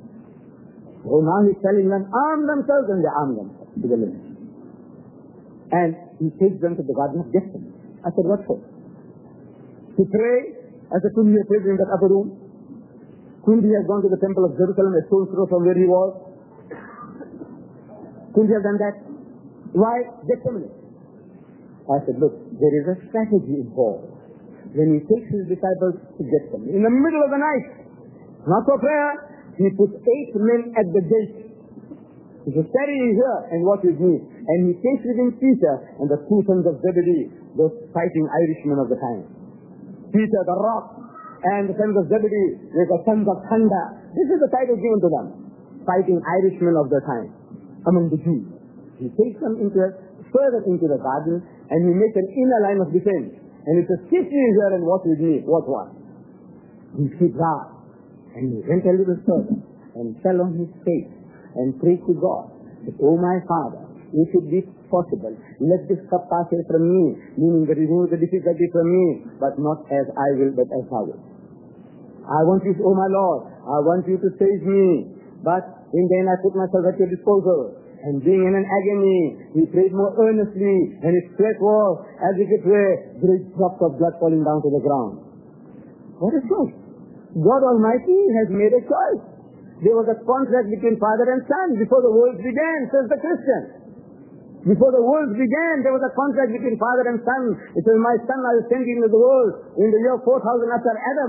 So now he's telling them, arm themselves, and they arm themselves to the limit. And he takes them to the Garden of Gethsemane. I said, what for? To pray, as a couldn't he have prayed in that upper room? Couldn't he have gone to the temple of Jerusalem, a stone's throw from where he was? Couldn't he have done that? Why Gethsemane? I said, look, there is a strategy involved. When he takes his disciples to Gethsemane, in the middle of the night, not for prayer, he puts 8 men at the gate. He says, tarry here and watch with me. And he takes with him Peter and the 2 sons of Zebedee, those fighting Irishmen of the time. Peter the rock, and the sons of Zebedee, the sons of thunder. This is the title given to them. Fighting Irishmen of the time, among the Jews. He takes them further into the garden, and he makes an inner line of defense. And he says, sit you here and watch with me. Watch what? He stood hard, and he went a little further, and fell on his face, and prayed to God, that, oh my Father, if it be possible, let this cup pass away from me, meaning that remove the difficulty from me, but not as I will, but as thou wilt. I want you, oh my Lord, I want you to save me, but in vain I put myself at your disposal. And being in an agony, he prayed more earnestly, and his sweat was, as if it were, great drops of blood falling down to the ground. What a choice! God Almighty has made a choice. There was a contract between father and son before the world began, says the Christian. Before the world began, there was a contract between father and son. It says, my son I will send you into the world in the year 4000 after Adam.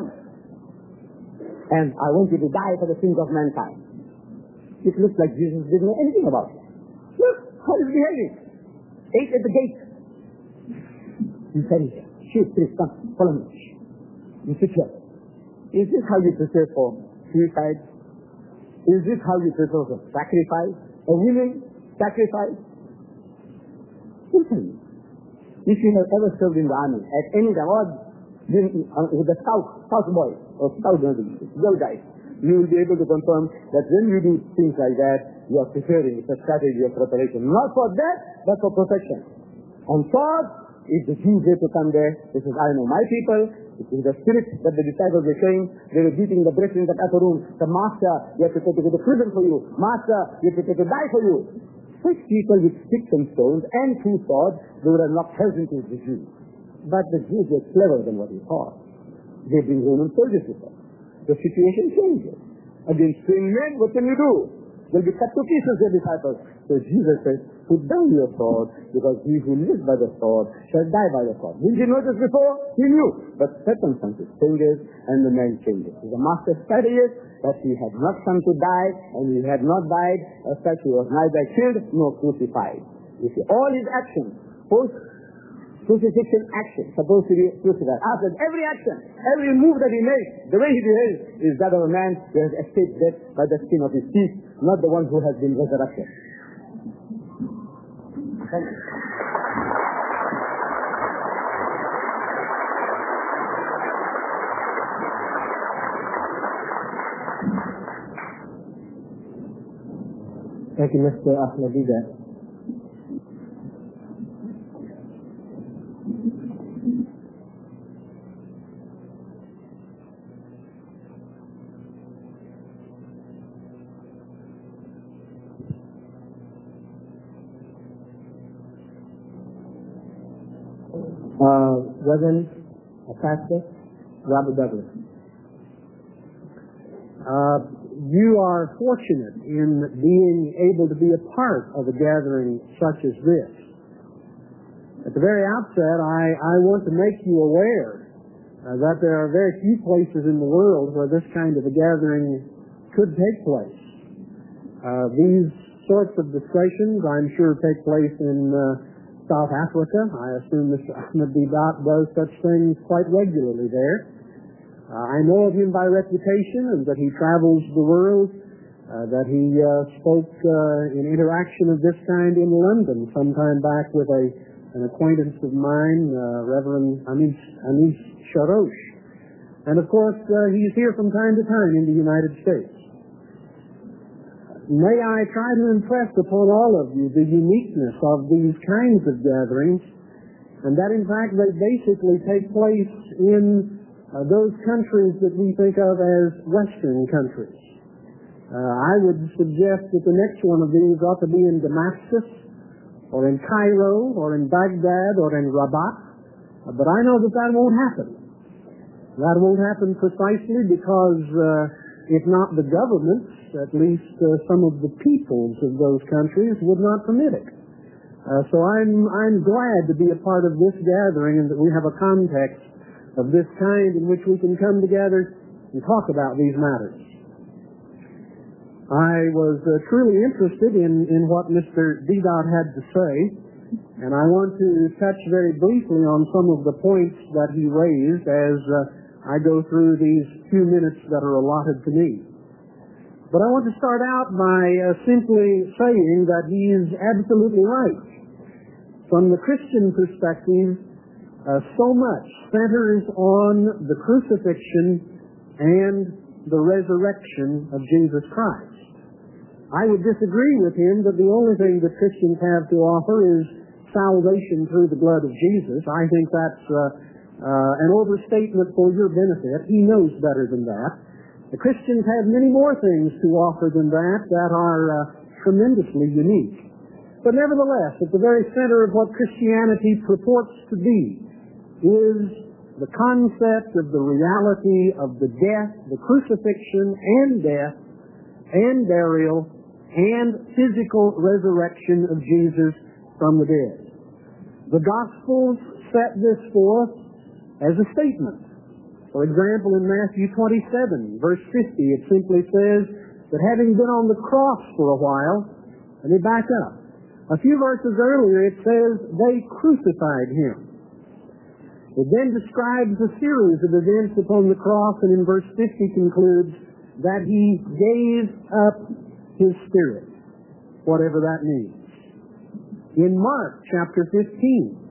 And I want you to die for the sins of mankind. It looks like Jesus didn't know anything about it. Look how he's behaving. 8 at the gate. He said, shoot, please, come, follow me. You sit here. Is this how you prepare for suicide? Is this how you prepare for sacrifice? A willing sacrifice? Listen. if you have ever served in the army at any time, or with the scout boys or scout girl guys, you will be able to confirm that when you do things like that, you are preparing. It's a strategy of preparation. Not for death, but for protection. And third, if the Jews were to come there, this is, I know my people, it is the spirit that the disciples were saying, they were beating the breast in the upper room. The Master, you have to take to go to prison for you. Master, you have to take to die for you. Such people with sticks and stones and two swords, they would have knocked heads into the Jews. But the Jews were cleverer than what he thought. They bring Roman soldiers with them. The situation changes. Against twin men, what can you do? They'll be cut to pieces, their disciples. So Jesus says, put down your sword, because he who lives by the sword shall die by the sword. Didn't you notice before? He knew. But circumstances changes, and the man changes. So the Master strategist, that he had not come to die, and he had not died, as such he was neither killed nor crucified. You see, all his actions, post-crucifixion action, supposed to be crucified. After every action, every move that he makes, the way he behaves, is that of a man who has escaped death by the skin of his teeth, not the one who has been resurrected. Thank you. Thank you, Mr. Ahmadida. Reverend Pastor Robert Douglas. You are fortunate in being able to be a part of a gathering such as this. At the very outset, I want to make you aware that there are very few places in the world where this kind of a gathering could take place. These sorts of discussions, I'm sure, take place in South Africa. I assume Mr. Ahmadida does such things quite regularly there. I know of him by reputation, and that he travels the world, that he spoke in interaction of this kind in London sometime back with an acquaintance of mine, Reverend Anish Sharosh. And of course, he's here from time to time in the United States. May I try to impress upon all of you the uniqueness of these kinds of gatherings, and that in fact they basically take place in those countries that we think of as Western countries. I would suggest that the next one of these ought to be in Damascus, or in Cairo, or in Baghdad, or in Rabat, but I know that that won't happen. That won't happen precisely because if not the governments, at least some of the peoples of those countries would not permit it. So I'm glad to be a part of this gathering, and that we have a context of this kind in which we can come together and talk about these matters. I was truly interested in what Mr. Deedat had to say, and I want to touch very briefly on some of the points that he raised as I go through these few minutes that are allotted to me. But I want to start out by simply saying that he is absolutely right. From the Christian perspective, so much centers on the crucifixion and the resurrection of Jesus Christ. I would disagree with him that the only thing that Christians have to offer is salvation through the blood of Jesus. I think that's an overstatement for your benefit. He knows better than that. The Christians have many more things to offer than that are tremendously unique. But nevertheless, at the very center of what Christianity purports to be is the concept of the reality of the death, the crucifixion and death and burial and physical resurrection of Jesus from the dead. The Gospels set this forth as a statement. For example, in Matthew 27, verse 50, it simply says that having been on the cross for a while, let me back up. A few verses earlier, it says they crucified him. It then describes a series of events upon the cross, and in verse 50 concludes that he gave up his spirit, whatever that means. In Mark chapter 15,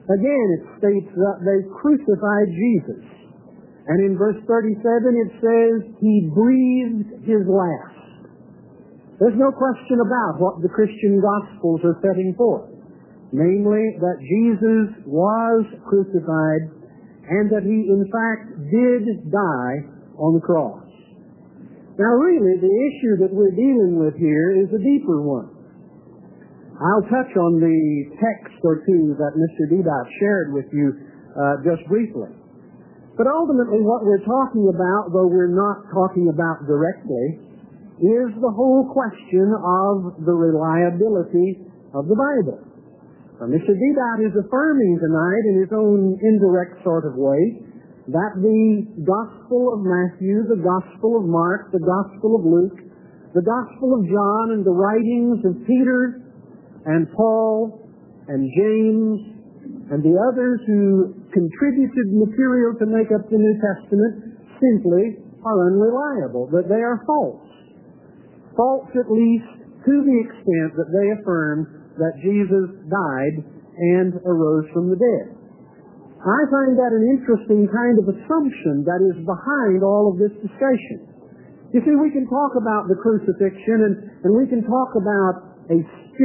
Again, it states that they crucified Jesus. And in verse 37 it says, he breathed his last. There's no question about what the Christian Gospels are setting forth. Namely, that Jesus was crucified and that he in fact did die on the cross. Now really, the issue that we're dealing with here is a deeper one. I'll touch on the text or two that Mr. Deedat shared with you just briefly. But ultimately what we're talking about, though we're not talking about directly, is the whole question of the reliability of the Bible. Mr. Deedat is affirming tonight in his own indirect sort of way that the Gospel of Matthew, the Gospel of Mark, the Gospel of Luke, the Gospel of John, and the writings of Peter and Paul and James and the others who contributed material to make up the New Testament simply are unreliable, that they are false. False at least to the extent that they affirm that Jesus died and arose from the dead. I find that an interesting kind of assumption that is behind all of this discussion. You see, we can talk about the crucifixion and we can talk about a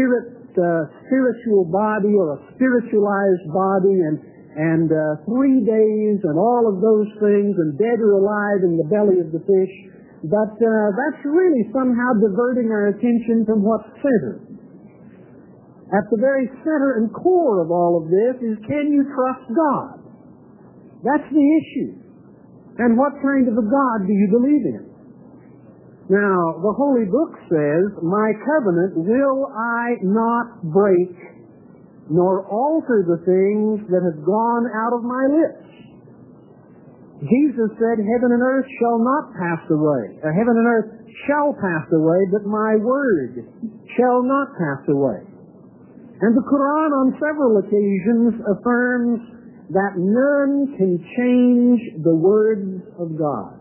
spiritual body or a spiritualized body and 3 days and all of those things and dead or alive in the belly of the fish, but that's really somehow diverting our attention from what's centered. At the very center and core of all of this is, can you trust God? That's the issue. And what kind of a God do you believe in? Now, the Holy Book says, my covenant will I not break, nor alter the things that have gone out of my lips. Jesus said, heaven and earth shall not pass away. Heaven and earth shall pass away, but my word shall not pass away. And the Quran on several occasions affirms that none can change the words of God.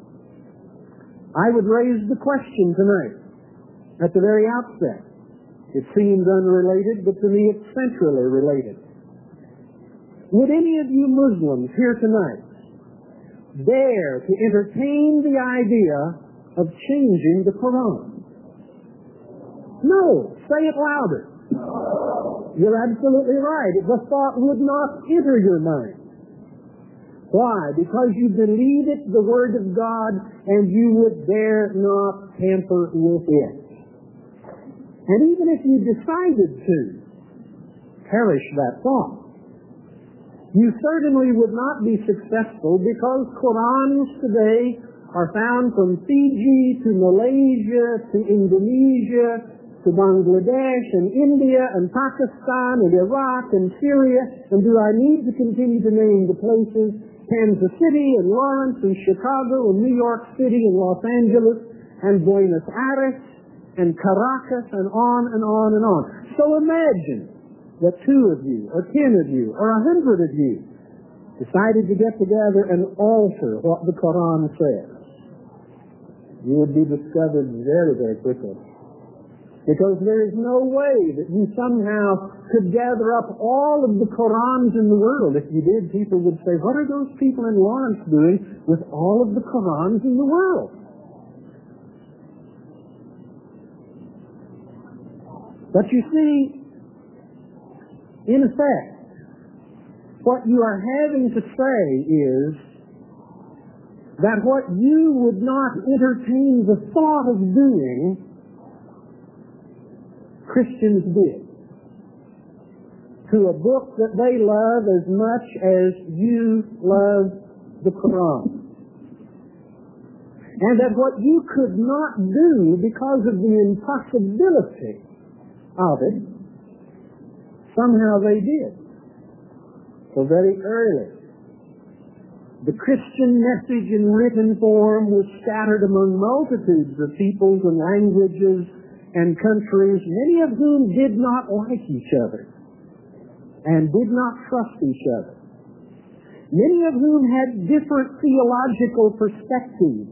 I would raise the question tonight at the very outset. It seems unrelated, but to me it's centrally related. Would any of you Muslims here tonight dare to entertain the idea of changing the Quran? No. Say it louder. You're absolutely right. The thought would not enter your mind. Why? Because you believe it, the Word of God, and you would dare not tamper with it. And even if you decided to perish that thought, you certainly would not be successful, because Qurans today are found from Fiji to Malaysia to Indonesia to Bangladesh and India and Pakistan and Iraq and Syria, and do I need to continue to name the places? Kansas City and Lawrence and Chicago and New York City and Los Angeles and Buenos Aires and Caracas and on and on and on. So imagine that 2 of you or 10 of you or 100 of you decided to get together and alter what the Quran says. You would be discovered very, very quickly. Because there is no way that you somehow could gather up all of the Qurans in the world. If you did, people would say, what are those people in Lawrence doing with all of the Qurans in the world? But you see, in effect, what you are having to say is that what you would not entertain the thought of doing, Christians did, to a book that they love as much as you love the Quran. And that what you could not do because of the impossibility of it, somehow they did. So very early, the Christian message in written form was scattered among multitudes of peoples and languages and countries, many of whom did not like each other and did not trust each other. Many of whom had different theological perspectives.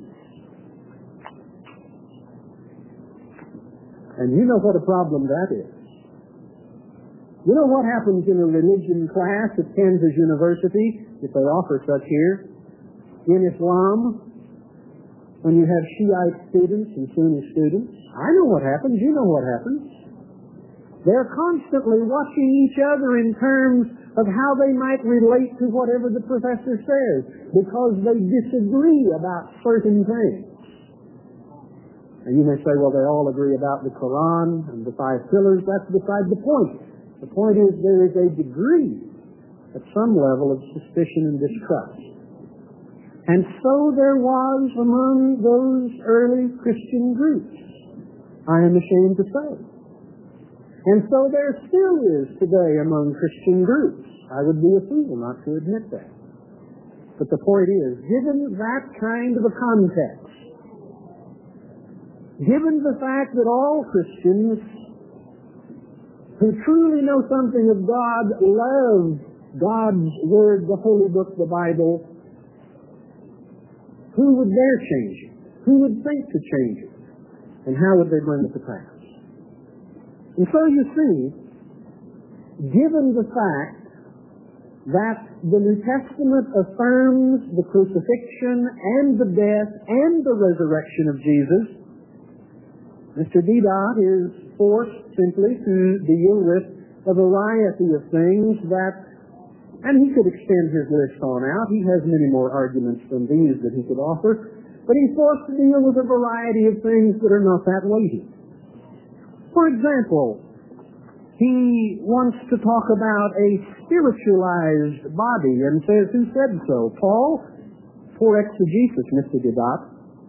And you know what a problem that is. You know what happens in a religion class at Kansas University, if they offer such here, in Islam, when you have Shiite students and Sunni students? I know what happens. You know what happens. They're constantly watching each other in terms of how they might relate to whatever the professor says, because they disagree about certain things. And you may say, well, they all agree about the Quran and the 5 pillars. That's beside the point. The point is there is a degree, at some level, of suspicion and distrust. And so there was among those early Christian groups, I am ashamed to say. And so there still is today among Christian groups. I would be a fool not to admit that. But the point is, given that kind of a context, given the fact that all Christians who truly know something of God love God's Word, the Holy Book, the Bible, who would dare change it? Who would think to change it? And how would they bring it to pass? And so you see, given the fact that the New Testament affirms the crucifixion and the death and the resurrection of Jesus, Mr. Deedat is forced simply to deal with a variety of things that, and he could extend his list on out. He has many more arguments than these that he could offer, but he's forced to deal with a variety of things that are not that weighty. For example, he wants to talk about a spiritualized body and says, who said so? Paul, for exegesis, Mr. Deedat.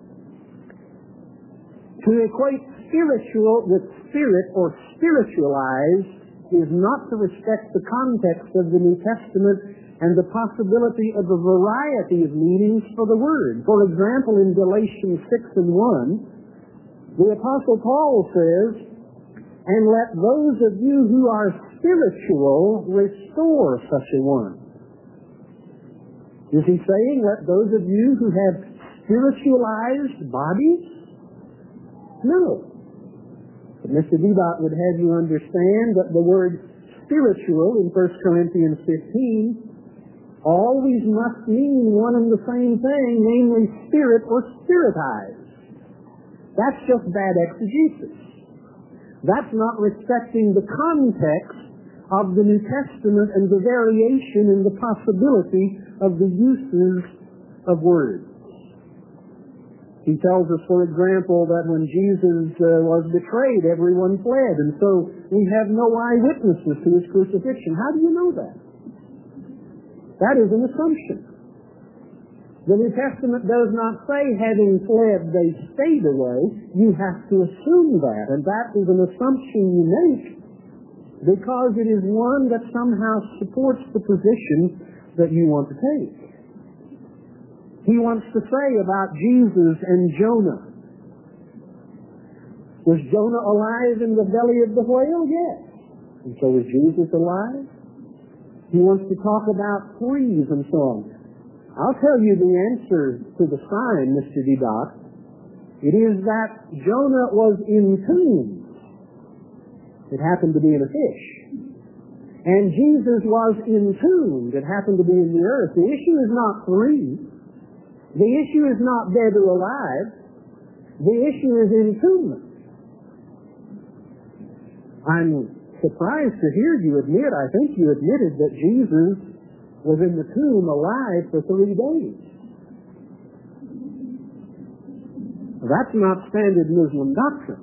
To equate spiritual with spirit or spiritualized is not to respect the context of the New Testament and the possibility of a variety of meanings for the word. For example, in Galatians 6 and 1, the Apostle Paul says, and let those of you who are spiritual restore such a one. Is he saying, let those of you who have spiritualized bodies? No. But Mr. Deedat would have you understand that the word spiritual in 1 Corinthians 15 always must mean one and the same thing, namely spirit or spiritized. That's just bad exegesis. That's not respecting the context of the New Testament and the variation in the possibility of the uses of words. He tells us, for example, that when Jesus was betrayed, everyone fled, and so we have no eyewitnesses to his crucifixion. How do you know that? That is an assumption. The New Testament does not say, having fled, they stayed away. You have to assume that, and that is an assumption you make because it is one that somehow supports the position that you want to take. He wants to say about Jesus and Jonah. Was Jonah alive in the belly of the whale? Yes. And so is Jesus alive? He wants to talk about trees and so on. I'll tell you the answer to the sign, Mr. Deedat. It is that Jonah was entombed. It happened to be in a fish. And Jesus was entombed. It happened to be in the earth. The issue is not three. The issue is not dead or alive. The issue is entombment. I'm surprised to hear you admit, I think you admitted that Jesus was in the tomb alive for 3 days. That's not standard Muslim doctrine.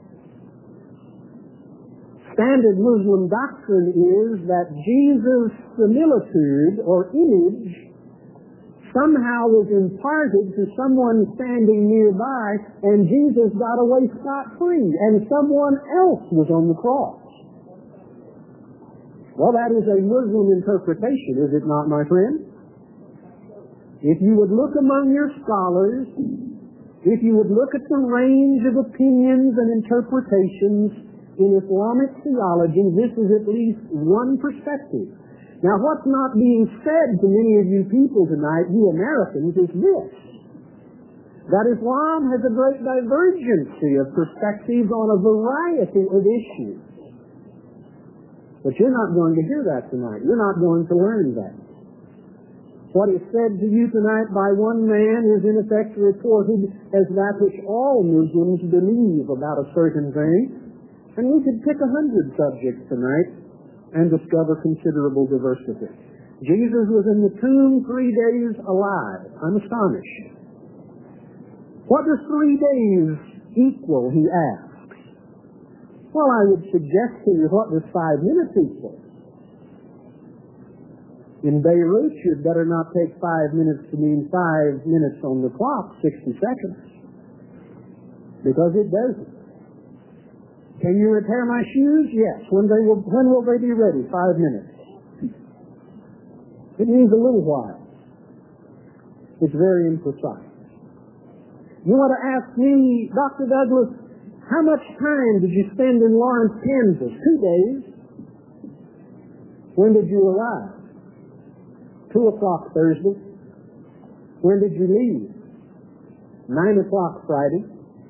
Standard Muslim doctrine is that Jesus' similitude or image somehow was imparted to someone standing nearby, and Jesus got away scot-free, and someone else was on the cross. Well, that is a Muslim interpretation, is it not, my friend? If you would look among your scholars, if you would look at the range of opinions and interpretations in Islamic theology, this is at least one perspective. Now, what's not being said to many of you people tonight, you Americans, is this: that Islam has a great divergency of perspectives on a variety of issues. But you're not going to hear that tonight. You're not going to learn that. What is said to you tonight by one man is in effect reported as that which all Muslims believe about a certain thing. And we could pick 100 subjects tonight and discover considerable diversity. Jesus was in the tomb 3 days alive. I'm astonished. What does 3 days equal, he asks. Well, I would suggest to you, what does 5 minutes equal? In Beirut, you'd better not take 5 minutes to mean 5 minutes on the clock, 60 seconds. Because it doesn't. Can you repair my shoes? Yes. When will they be ready? 5 minutes. It means a little while. It's very imprecise. You want to ask me, Dr. Douglas, how much time did you spend in Lawrence, Kansas? 2 days. When did you arrive? 2 o'clock Thursday. When did you leave? 9 o'clock Friday.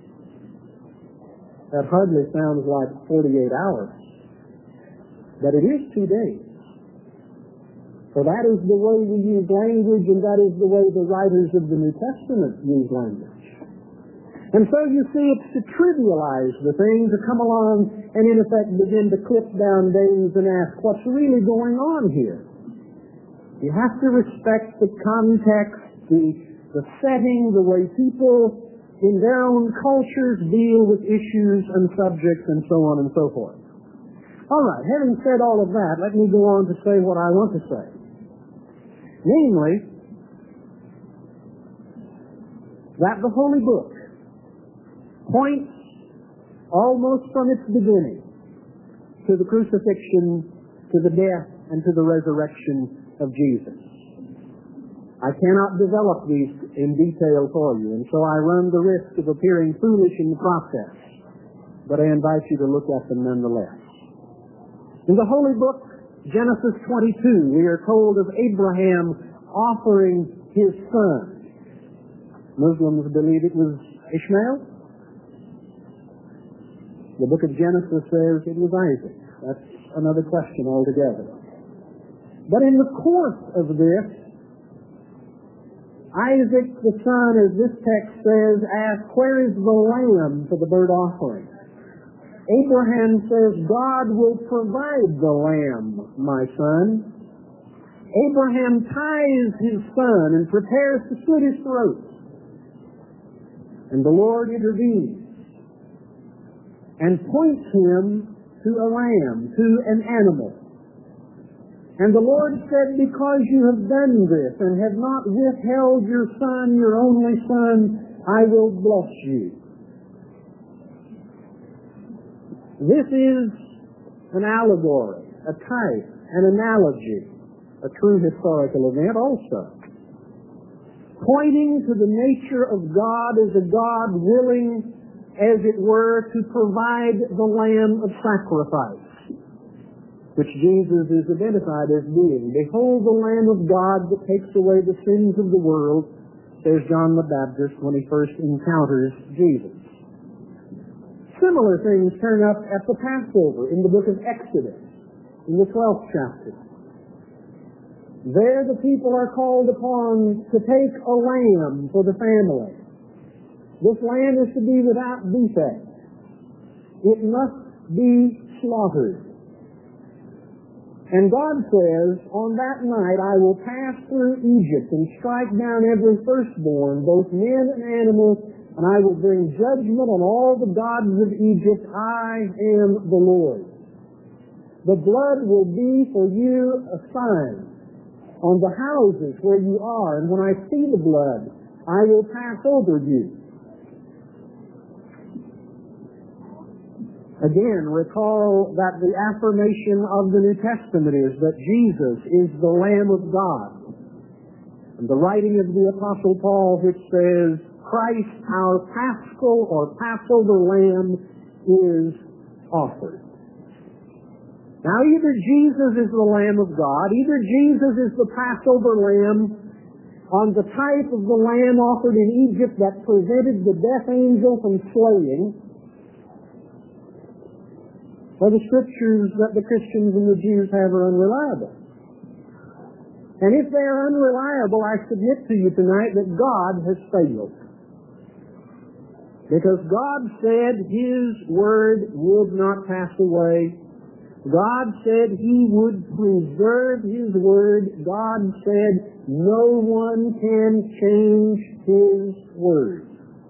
That hardly sounds like 48 hours. But it is 2 days. For that is the way we use language, and that is the way the writers of the New Testament use language. And so you see, it's to trivialize the thing, to come along and in effect begin to clip down days and ask, what's really going on here? You have to respect the context, the setting, the way people in their own cultures deal with issues and subjects and so on and so forth. All right, having said all of that, let me go on to say what I want to say. Namely, that the Holy Book points almost from its beginning to the crucifixion, to the death, and to the resurrection of Jesus. I cannot develop these in detail for you, and so I run the risk of appearing foolish in the process, but I invite you to look at them nonetheless. In the Holy Book, Genesis 22, we are told of Abraham offering his son. Muslims believe it was Ishmael. The book of Genesis says it was Isaac. That's another question altogether. But in the course of this, Isaac the son, as this text says, asked, where is the lamb for the burnt offering? Abraham says, God will provide the lamb, my son. Abraham ties his son and prepares to slit his throat. And the Lord intervenes and points him to a lamb, to an animal. And the Lord said, because you have done this and have not withheld your son, your only son, I will bless you. This is an allegory, a type, an analogy, a true historical event also, pointing to the nature of God as a God willing, as it were, to provide the lamb of sacrifice, which Jesus is identified as being. Behold the Lamb of God that takes away the sins of the world, says John the Baptist when he first encounters Jesus. Similar things turn up at the Passover in the book of Exodus, in the 12th chapter. There the people are called upon to take a lamb for the family. This lamb is to be without defect. It must be slaughtered. And God says, on that night I will pass through Egypt and strike down every firstborn, both men and animals, and I will bring judgment on all the gods of Egypt. I am the Lord. The blood will be for you a sign on the houses where you are, and when I see the blood, I will pass over you. Again, recall that the affirmation of the New Testament is that Jesus is the Lamb of God. And the writing of the Apostle Paul, which says, Christ, our Paschal or Passover Lamb, is offered. Now, either Jesus is the Lamb of God, either Jesus is the Passover Lamb on the type of the lamb offered in Egypt that prevented the death angel from slaying, or the scriptures that the Christians and the Jews have are unreliable. And if they are unreliable, I submit to you tonight that God has failed. Because God said His word would not pass away. God said He would preserve His word. God said no one can change His word.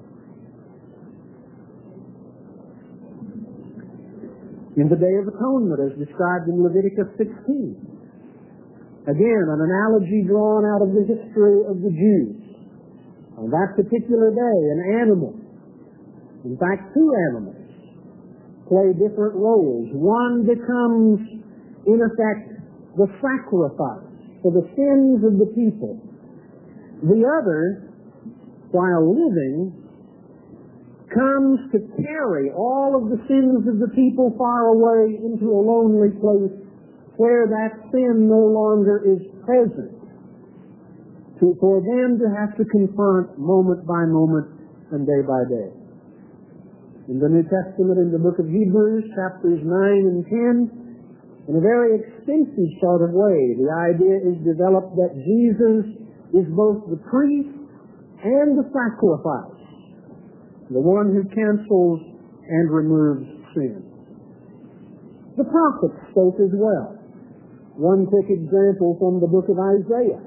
In the Day of Atonement, as described in Leviticus 16, again, an analogy drawn out of the history of the Jews. On that particular day, an animal, in fact, two animals, play different roles. One becomes, in effect, the sacrifice for the sins of the people. The other, while living, comes to carry all of the sins of the people far away into a lonely place where that sin no longer is present, for them to have to confront moment by moment and day by day. In the New Testament, in the book of Hebrews, chapters 9 and 10, in a very extensive sort of way, the idea is developed that Jesus is both the priest and the sacrifice, the one who cancels and removes sin. The prophets spoke as well. One quick example from the book of Isaiah.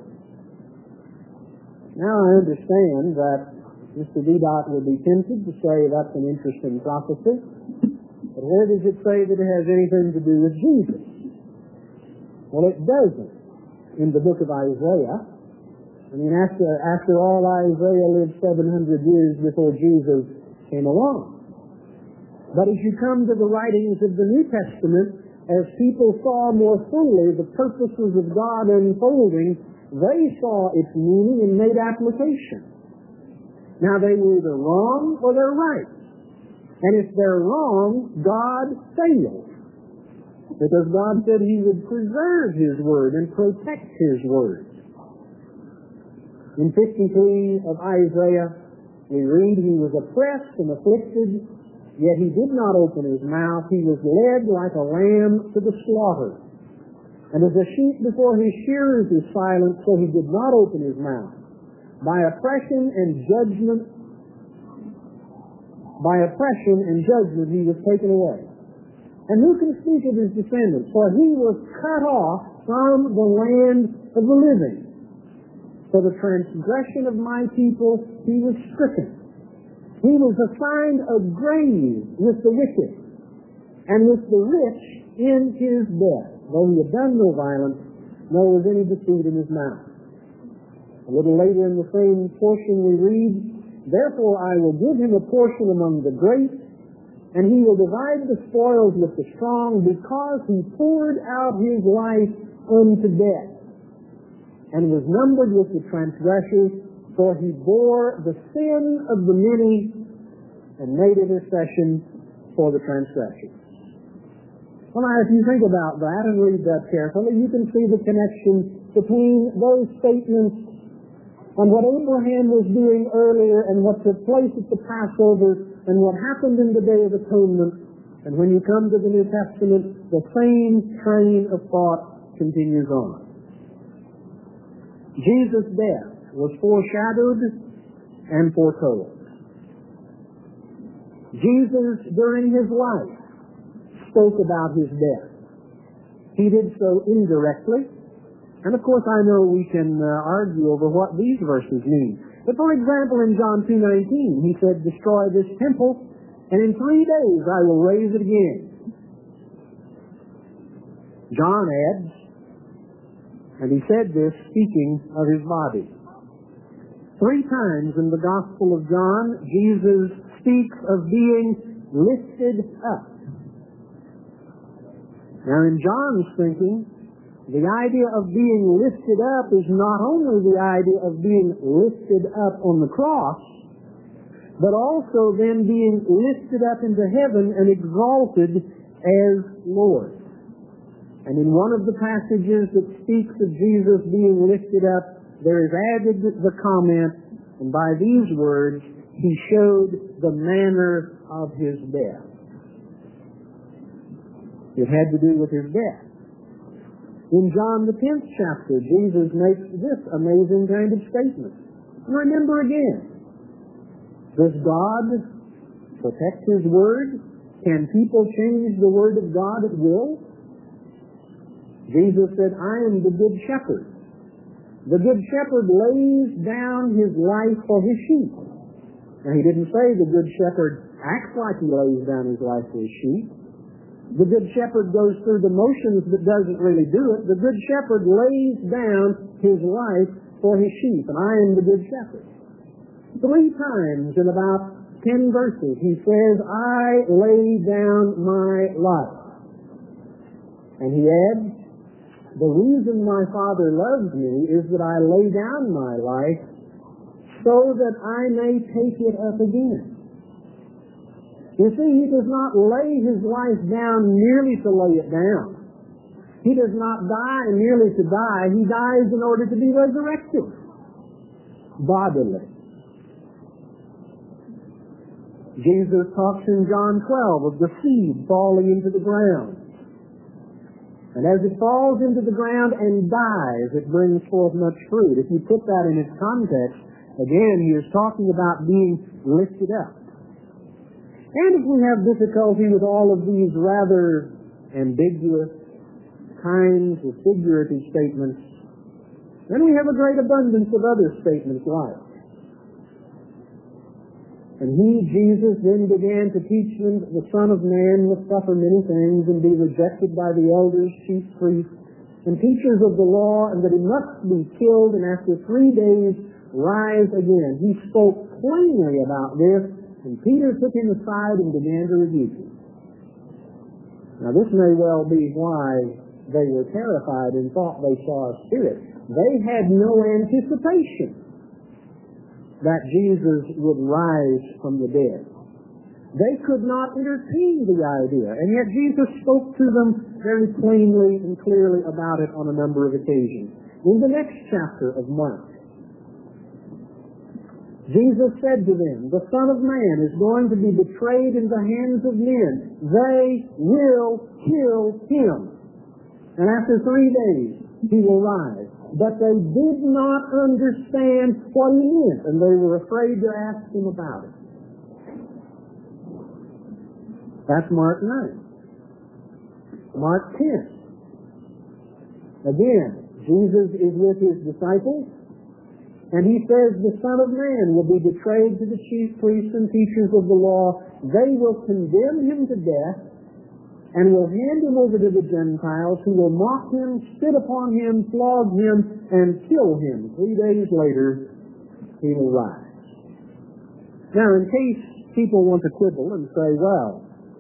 Now I understand that Mr. Vidot will be tempted to say that's an interesting prophecy, but where does it say that it has anything to do with Jesus? Well, it doesn't in the book of Isaiah. I mean, after all, Isaiah lived 700 years before Jesus came along. But as you come to the writings of the New Testament, as people saw more fully the purposes of God unfolding, they saw its meaning and made application. Now, they were either wrong or they're right. And if they're wrong, God failed. Because God said He would preserve His word and protect His word. In 53 of Isaiah, we read, He was oppressed and afflicted, yet He did not open His mouth. He was led like a lamb to the slaughter. And as a sheep before his shearers is silent, so He did not open His mouth. By oppression and judgment He was taken away. And who can speak of His descendants? For He was cut off from the land of the living. For the transgression of my people He was stricken. He was assigned a grave with the wicked, and with the rich in His death. Though He had done no violence, nor was any deceit in His mouth. A little later in the same portion we read, Therefore I will give Him a portion among the great, and He will divide the spoils with the strong, because He poured out His life unto death, and was numbered with the transgressors, for He bore the sin of the many, and made intercession for the transgressors. Well, now, if you think about that and read that carefully, you can see the connection between those statements on what Abraham was doing earlier and what took place at the Passover and what happened in the Day of Atonement. And when you come to the New Testament, the same train of thought continues on. Jesus' death was foreshadowed and foretold. Jesus, during His life, spoke about His death. He did so indirectly. And of course, I know we can argue over what these verses mean. But for example, in John 2:19, He said, Destroy this temple, and in 3 days I will raise it again. John adds, and he said this speaking of His body. 3 times in the Gospel of John, Jesus speaks of being lifted up. Now, in John's thinking, the idea of being lifted up is not only the idea of being lifted up on the cross, but also then being lifted up into heaven and exalted as Lord. And in one of the passages that speaks of Jesus being lifted up, there is added the comment, and by these words, He showed the manner of His death. It had to do with his death. In John the 10th chapter, Jesus makes this amazing kind of statement. Remember again, does God protect his word? Can people change the word of God at will? Jesus said, I am the good shepherd. The good shepherd lays down his life for his sheep. Now, he didn't say the good shepherd acts like he lays down his life for his sheep. The good shepherd goes through the motions but doesn't really do it. The good shepherd lays down his life for his sheep, and I am the good shepherd. 3 times in about 10 verses, he says, I lay down my life. And he adds, the reason my Father loves me is that I lay down my life so that I may take it up again. You see, he does not lay his life down merely to lay it down. He does not die merely to die. He dies in order to be resurrected bodily. Jesus talks in John 12 of the seed falling into the ground. And as it falls into the ground and dies, it brings forth much fruit. If you put that in its context, again, he is talking about being lifted up. And if we have difficulty with all of these rather ambiguous kinds of figurative statements, then we have a great abundance of other statements like, and he, Jesus, then began to teach them that the Son of Man must suffer many things and be rejected by the elders, chief priests, and teachers of the law, and that he must be killed and after 3 days rise again. He spoke plainly about this, and Peter took him aside and began to rebuke him. Now this may well be why they were terrified and thought they saw a spirit. They had no anticipation that Jesus would rise from the dead. They could not entertain the idea, and yet Jesus spoke to them very plainly and clearly about it on a number of occasions. In the next chapter of Mark, Jesus said to them, the Son of Man is going to be betrayed into the hands of men. They will kill him. And after 3 days, he will rise. But they did not understand what he meant, and they were afraid to ask him about it. That's Mark 9. Mark 10. Again, Jesus is with his disciples, and he says the Son of Man will be betrayed to the chief priests and teachers of the law. They will condemn him to death and will hand him over to the Gentiles, who will mock him, spit upon him, flog him, and kill him. 3 days later, he will rise. Now, in case people want to quibble and say, well,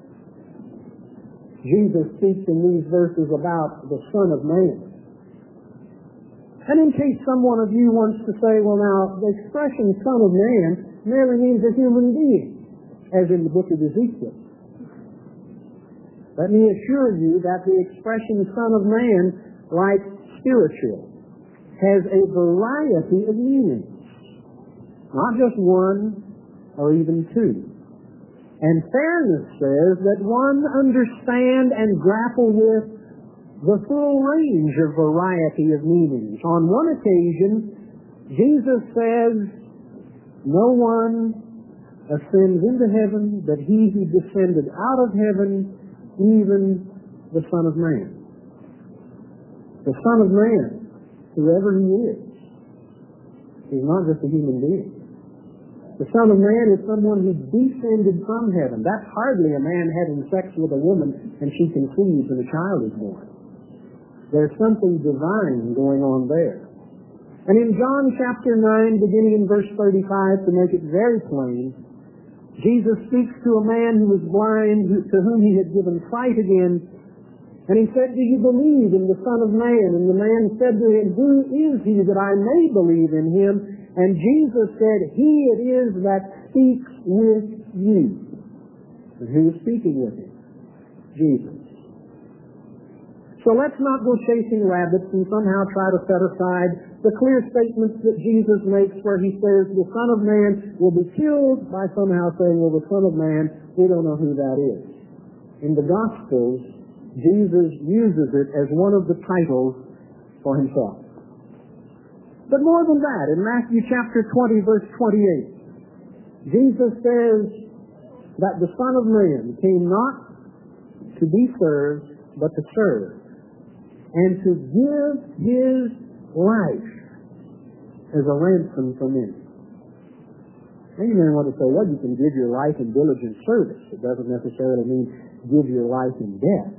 Jesus speaks in these verses about the Son of Man. And in case someone of you wants to say, well, now, the expression Son of Man merely means a human being, as in the book of Ezekiel. Let me assure you that the expression Son of Man, like spiritual, has a variety of meanings. Not just one or even two. And fairness says that one understand and grapple with the full range of variety of meanings. On one occasion, Jesus says, no one ascends into heaven but he who descended out of heaven, even the Son of Man. The Son of Man, whoever he is, he's not just a human being. The Son of Man is someone who descended from heaven. That's hardly a man having sex with a woman and she conceives and a child is born. There's something divine going on there. And in John chapter 9, beginning in verse 35, to make it very plain, Jesus speaks to a man who was blind, to whom he had given sight again, and he said, do you believe in the Son of Man? And the man said to him, who is he that I may believe in him? And Jesus said, he it is that speaks with you. And who is speaking with him? Jesus. So let's not go chasing rabbits and somehow try to set aside the clear statements that Jesus makes where he says the Son of Man will be killed by somehow saying, well, the Son of Man, we don't know who that is. In the Gospels, Jesus uses it as one of the titles for himself. But more than that, in Matthew chapter 20, verse 28, Jesus says that the Son of Man came not to be served, but to serve, and to give his life as a ransom for many. Now you may want to say, well, you can give your life in diligent service. It doesn't necessarily mean give your life in death.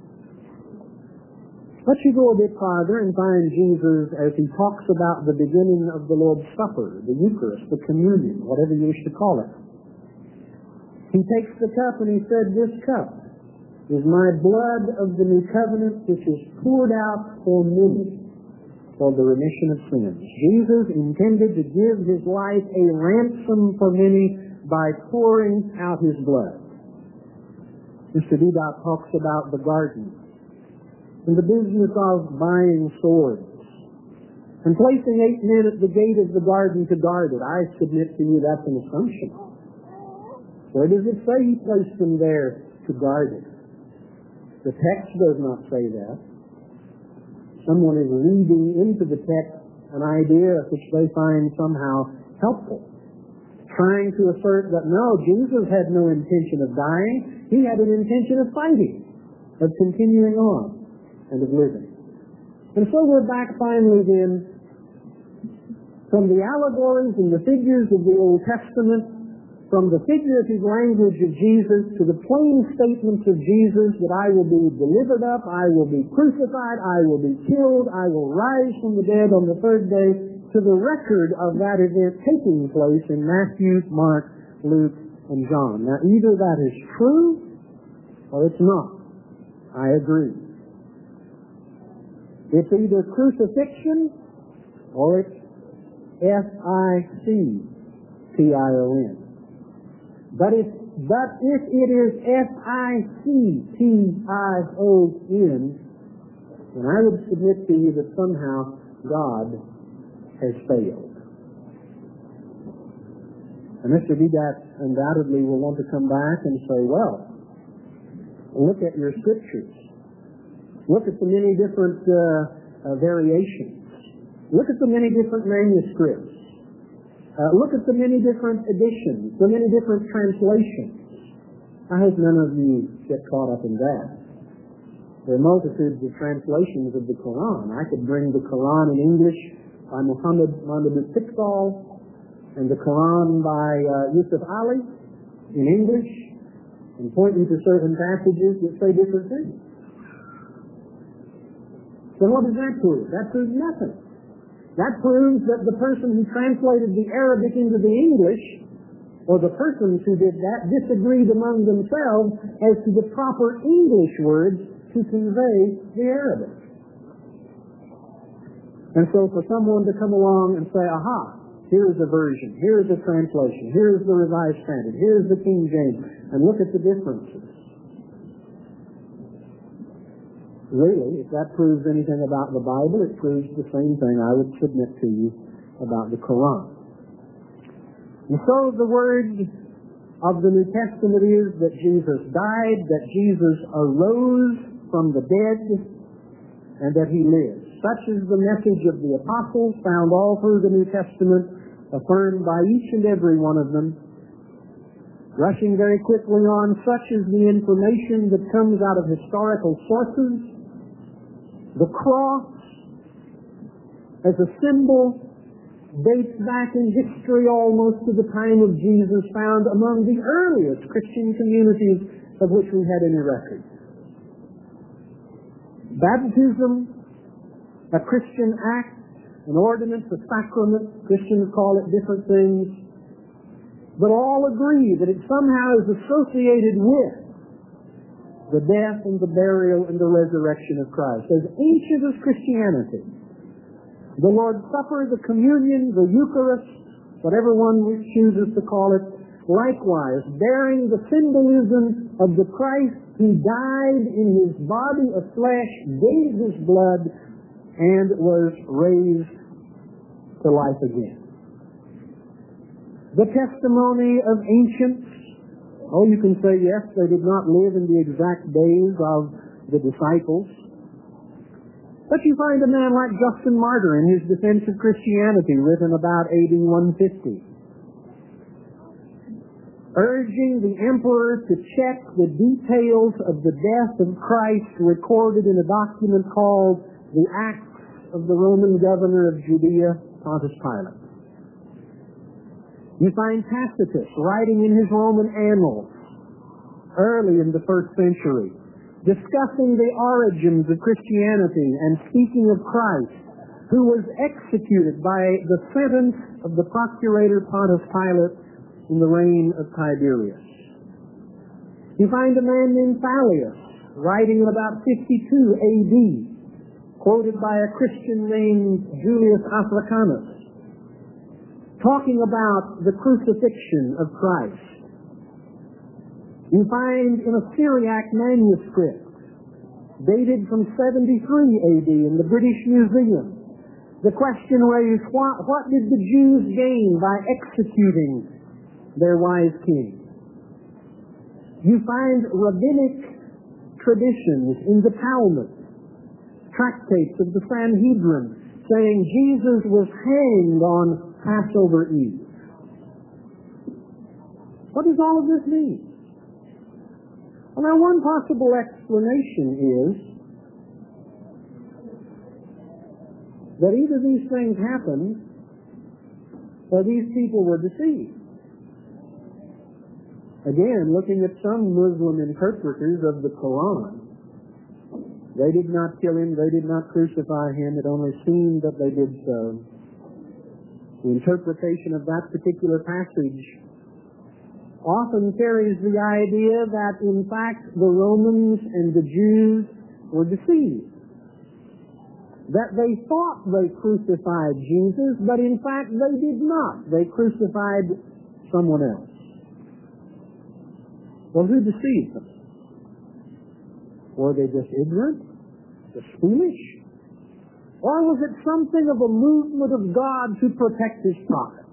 But you go a bit farther and find Jesus as he talks about the beginning of the Lord's Supper, the Eucharist, the communion, whatever you wish to call it. He takes the cup and he said, this cup is my blood of the new covenant, which is poured out for many for the remission of sins. Jesus intended to give his life a ransom for many by pouring out his blood. Mr. Dudok talks about the garden and the business of buying swords and placing 8 men at the gate of the garden to guard it. I submit to you that's an assumption. Where does it say he placed them there to guard it? The text does not say that. Someone is reading into the text an idea which they find somehow helpful, trying to assert that no, Jesus had no intention of dying. He had an intention of fighting, of continuing on, and of living. And so we're back finally then from the allegories and the figures of the Old Testament, from the figurative language of Jesus to the plain statements of Jesus that I will be delivered up, I will be crucified, I will be killed, I will rise from the dead on the third day, to the record of that event taking place in Matthew, Mark, Luke, and John. Now either that is true or it's not. I agree. It's either crucifixion or it's F-I-C-T-I-O-N. But if it is F-I-C-T-I-O-N, then I would submit to you that somehow God has failed. And Mr. Dudok undoubtedly will want to come back and say, well, look at your scriptures. Look at the many different variations. Look at the many different manuscripts. Look at the many different editions, the many different translations. I hope none of you get caught up in that. There are multitudes of translations of the Quran. I could bring the Quran in English by Muhammad Iqbal and the Quran by Yusuf Ali in English and pointing to certain passages that say different things. So what does that prove? That proves nothing. That proves that the person who translated the Arabic into the English, or the persons who did that, disagreed among themselves as to the proper English words to convey the Arabic. And so for someone to come along and say, aha, here is a version, here is a translation, here is the Revised Standard, here is the King James, and look at the differences. Really, if that proves anything about the Bible, it proves the same thing I would submit to you about the Quran. And so the word of the New Testament is that Jesus died, that Jesus arose from the dead, and that he lives. Such is the message of the apostles, found all through the New Testament, affirmed by each and every one of them. Rushing very quickly on, such is the information that comes out of historical sources. The cross, as a symbol, dates back in history almost to the time of Jesus, found among the earliest Christian communities of which we had any record. Baptism, a Christian act, an ordinance, a sacrament, Christians call it different things, but all agree that it somehow is associated with the death and the burial and the resurrection of Christ. As ancient as Christianity, the Lord's Supper, the communion, the Eucharist, whatever one chooses to call it, likewise bearing the symbolism of the Christ who died in his body of flesh, gave his blood, and was raised to life again. The testimony of ancients, oh, you can say, yes, they did not live in the exact days of the disciples. But you find a man like Justin Martyr in his Defense of Christianity, written about AD 150, urging the emperor to check the details of the death of Christ recorded in a document called the Acts of the Roman Governor of Judea, Pontius Pilate. You find Tacitus writing in his Roman annals early in the 1st century, discussing the origins of Christianity and speaking of Christ, who was executed by the sentence of the procurator Pontius Pilate in the reign of Tiberius. You find a man named Fallius writing in about 52 AD, quoted by a Christian named Julius Africanus, talking about the crucifixion of Christ. You find in a Syriac manuscript dated from 73 AD in the British Museum the question raised, what did the Jews gain by executing their wise king? You find rabbinic traditions in the Talmud, tractates of the Sanhedrin, saying Jesus was hanged on Passover Eve. What does all of this mean? Well, now, one possible explanation is that either these things happened or these people were deceived. Again, looking at some Muslim interpreters of the Quran, they did not kill him, they did not crucify him, it only seemed that they did so. The interpretation of that particular passage often carries the idea that, in fact, the Romans and the Jews were deceived. That they thought they crucified Jesus, but in fact they did not. They crucified someone else. Well, who deceived them? Were they just ignorant? Just foolish? Or was it something of a movement of God to protect His prophet?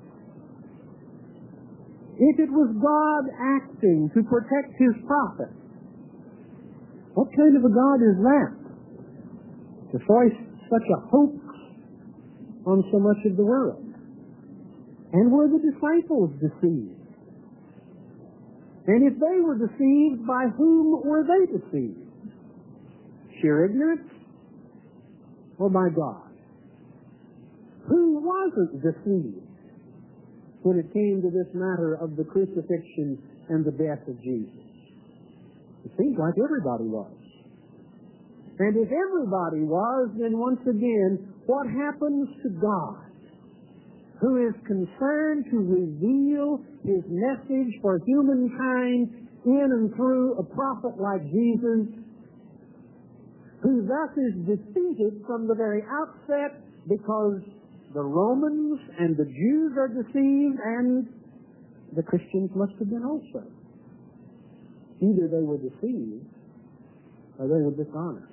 If it was God acting to protect His prophet, what kind of a God is that? To foist such a hoax on so much of the world? And were the disciples deceived? And if they were deceived, by whom were they deceived? Sheer ignorance? Or by God? Who wasn't deceived when it came to this matter of the crucifixion and the death of Jesus? It seems like everybody was. And if everybody was, then once again, what happens to God, who is concerned to reveal His message for humankind in and through a prophet like Jesus, who thus is defeated from the very outset because the Romans and the Jews are deceived, and the Christians must have been also. Either they were deceived or they were dishonest.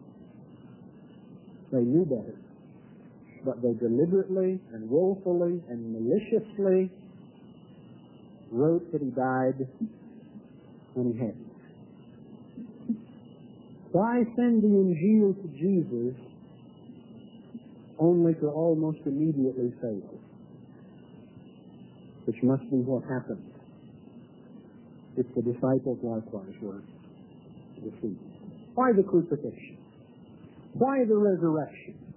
They knew better, but they deliberately and willfully and maliciously wrote that He died when He hadn't. Why send the Injil to Jesus only to almost immediately fail? Which must be what happened if the disciples likewise were deceived. Why the crucifixion? Why the resurrection?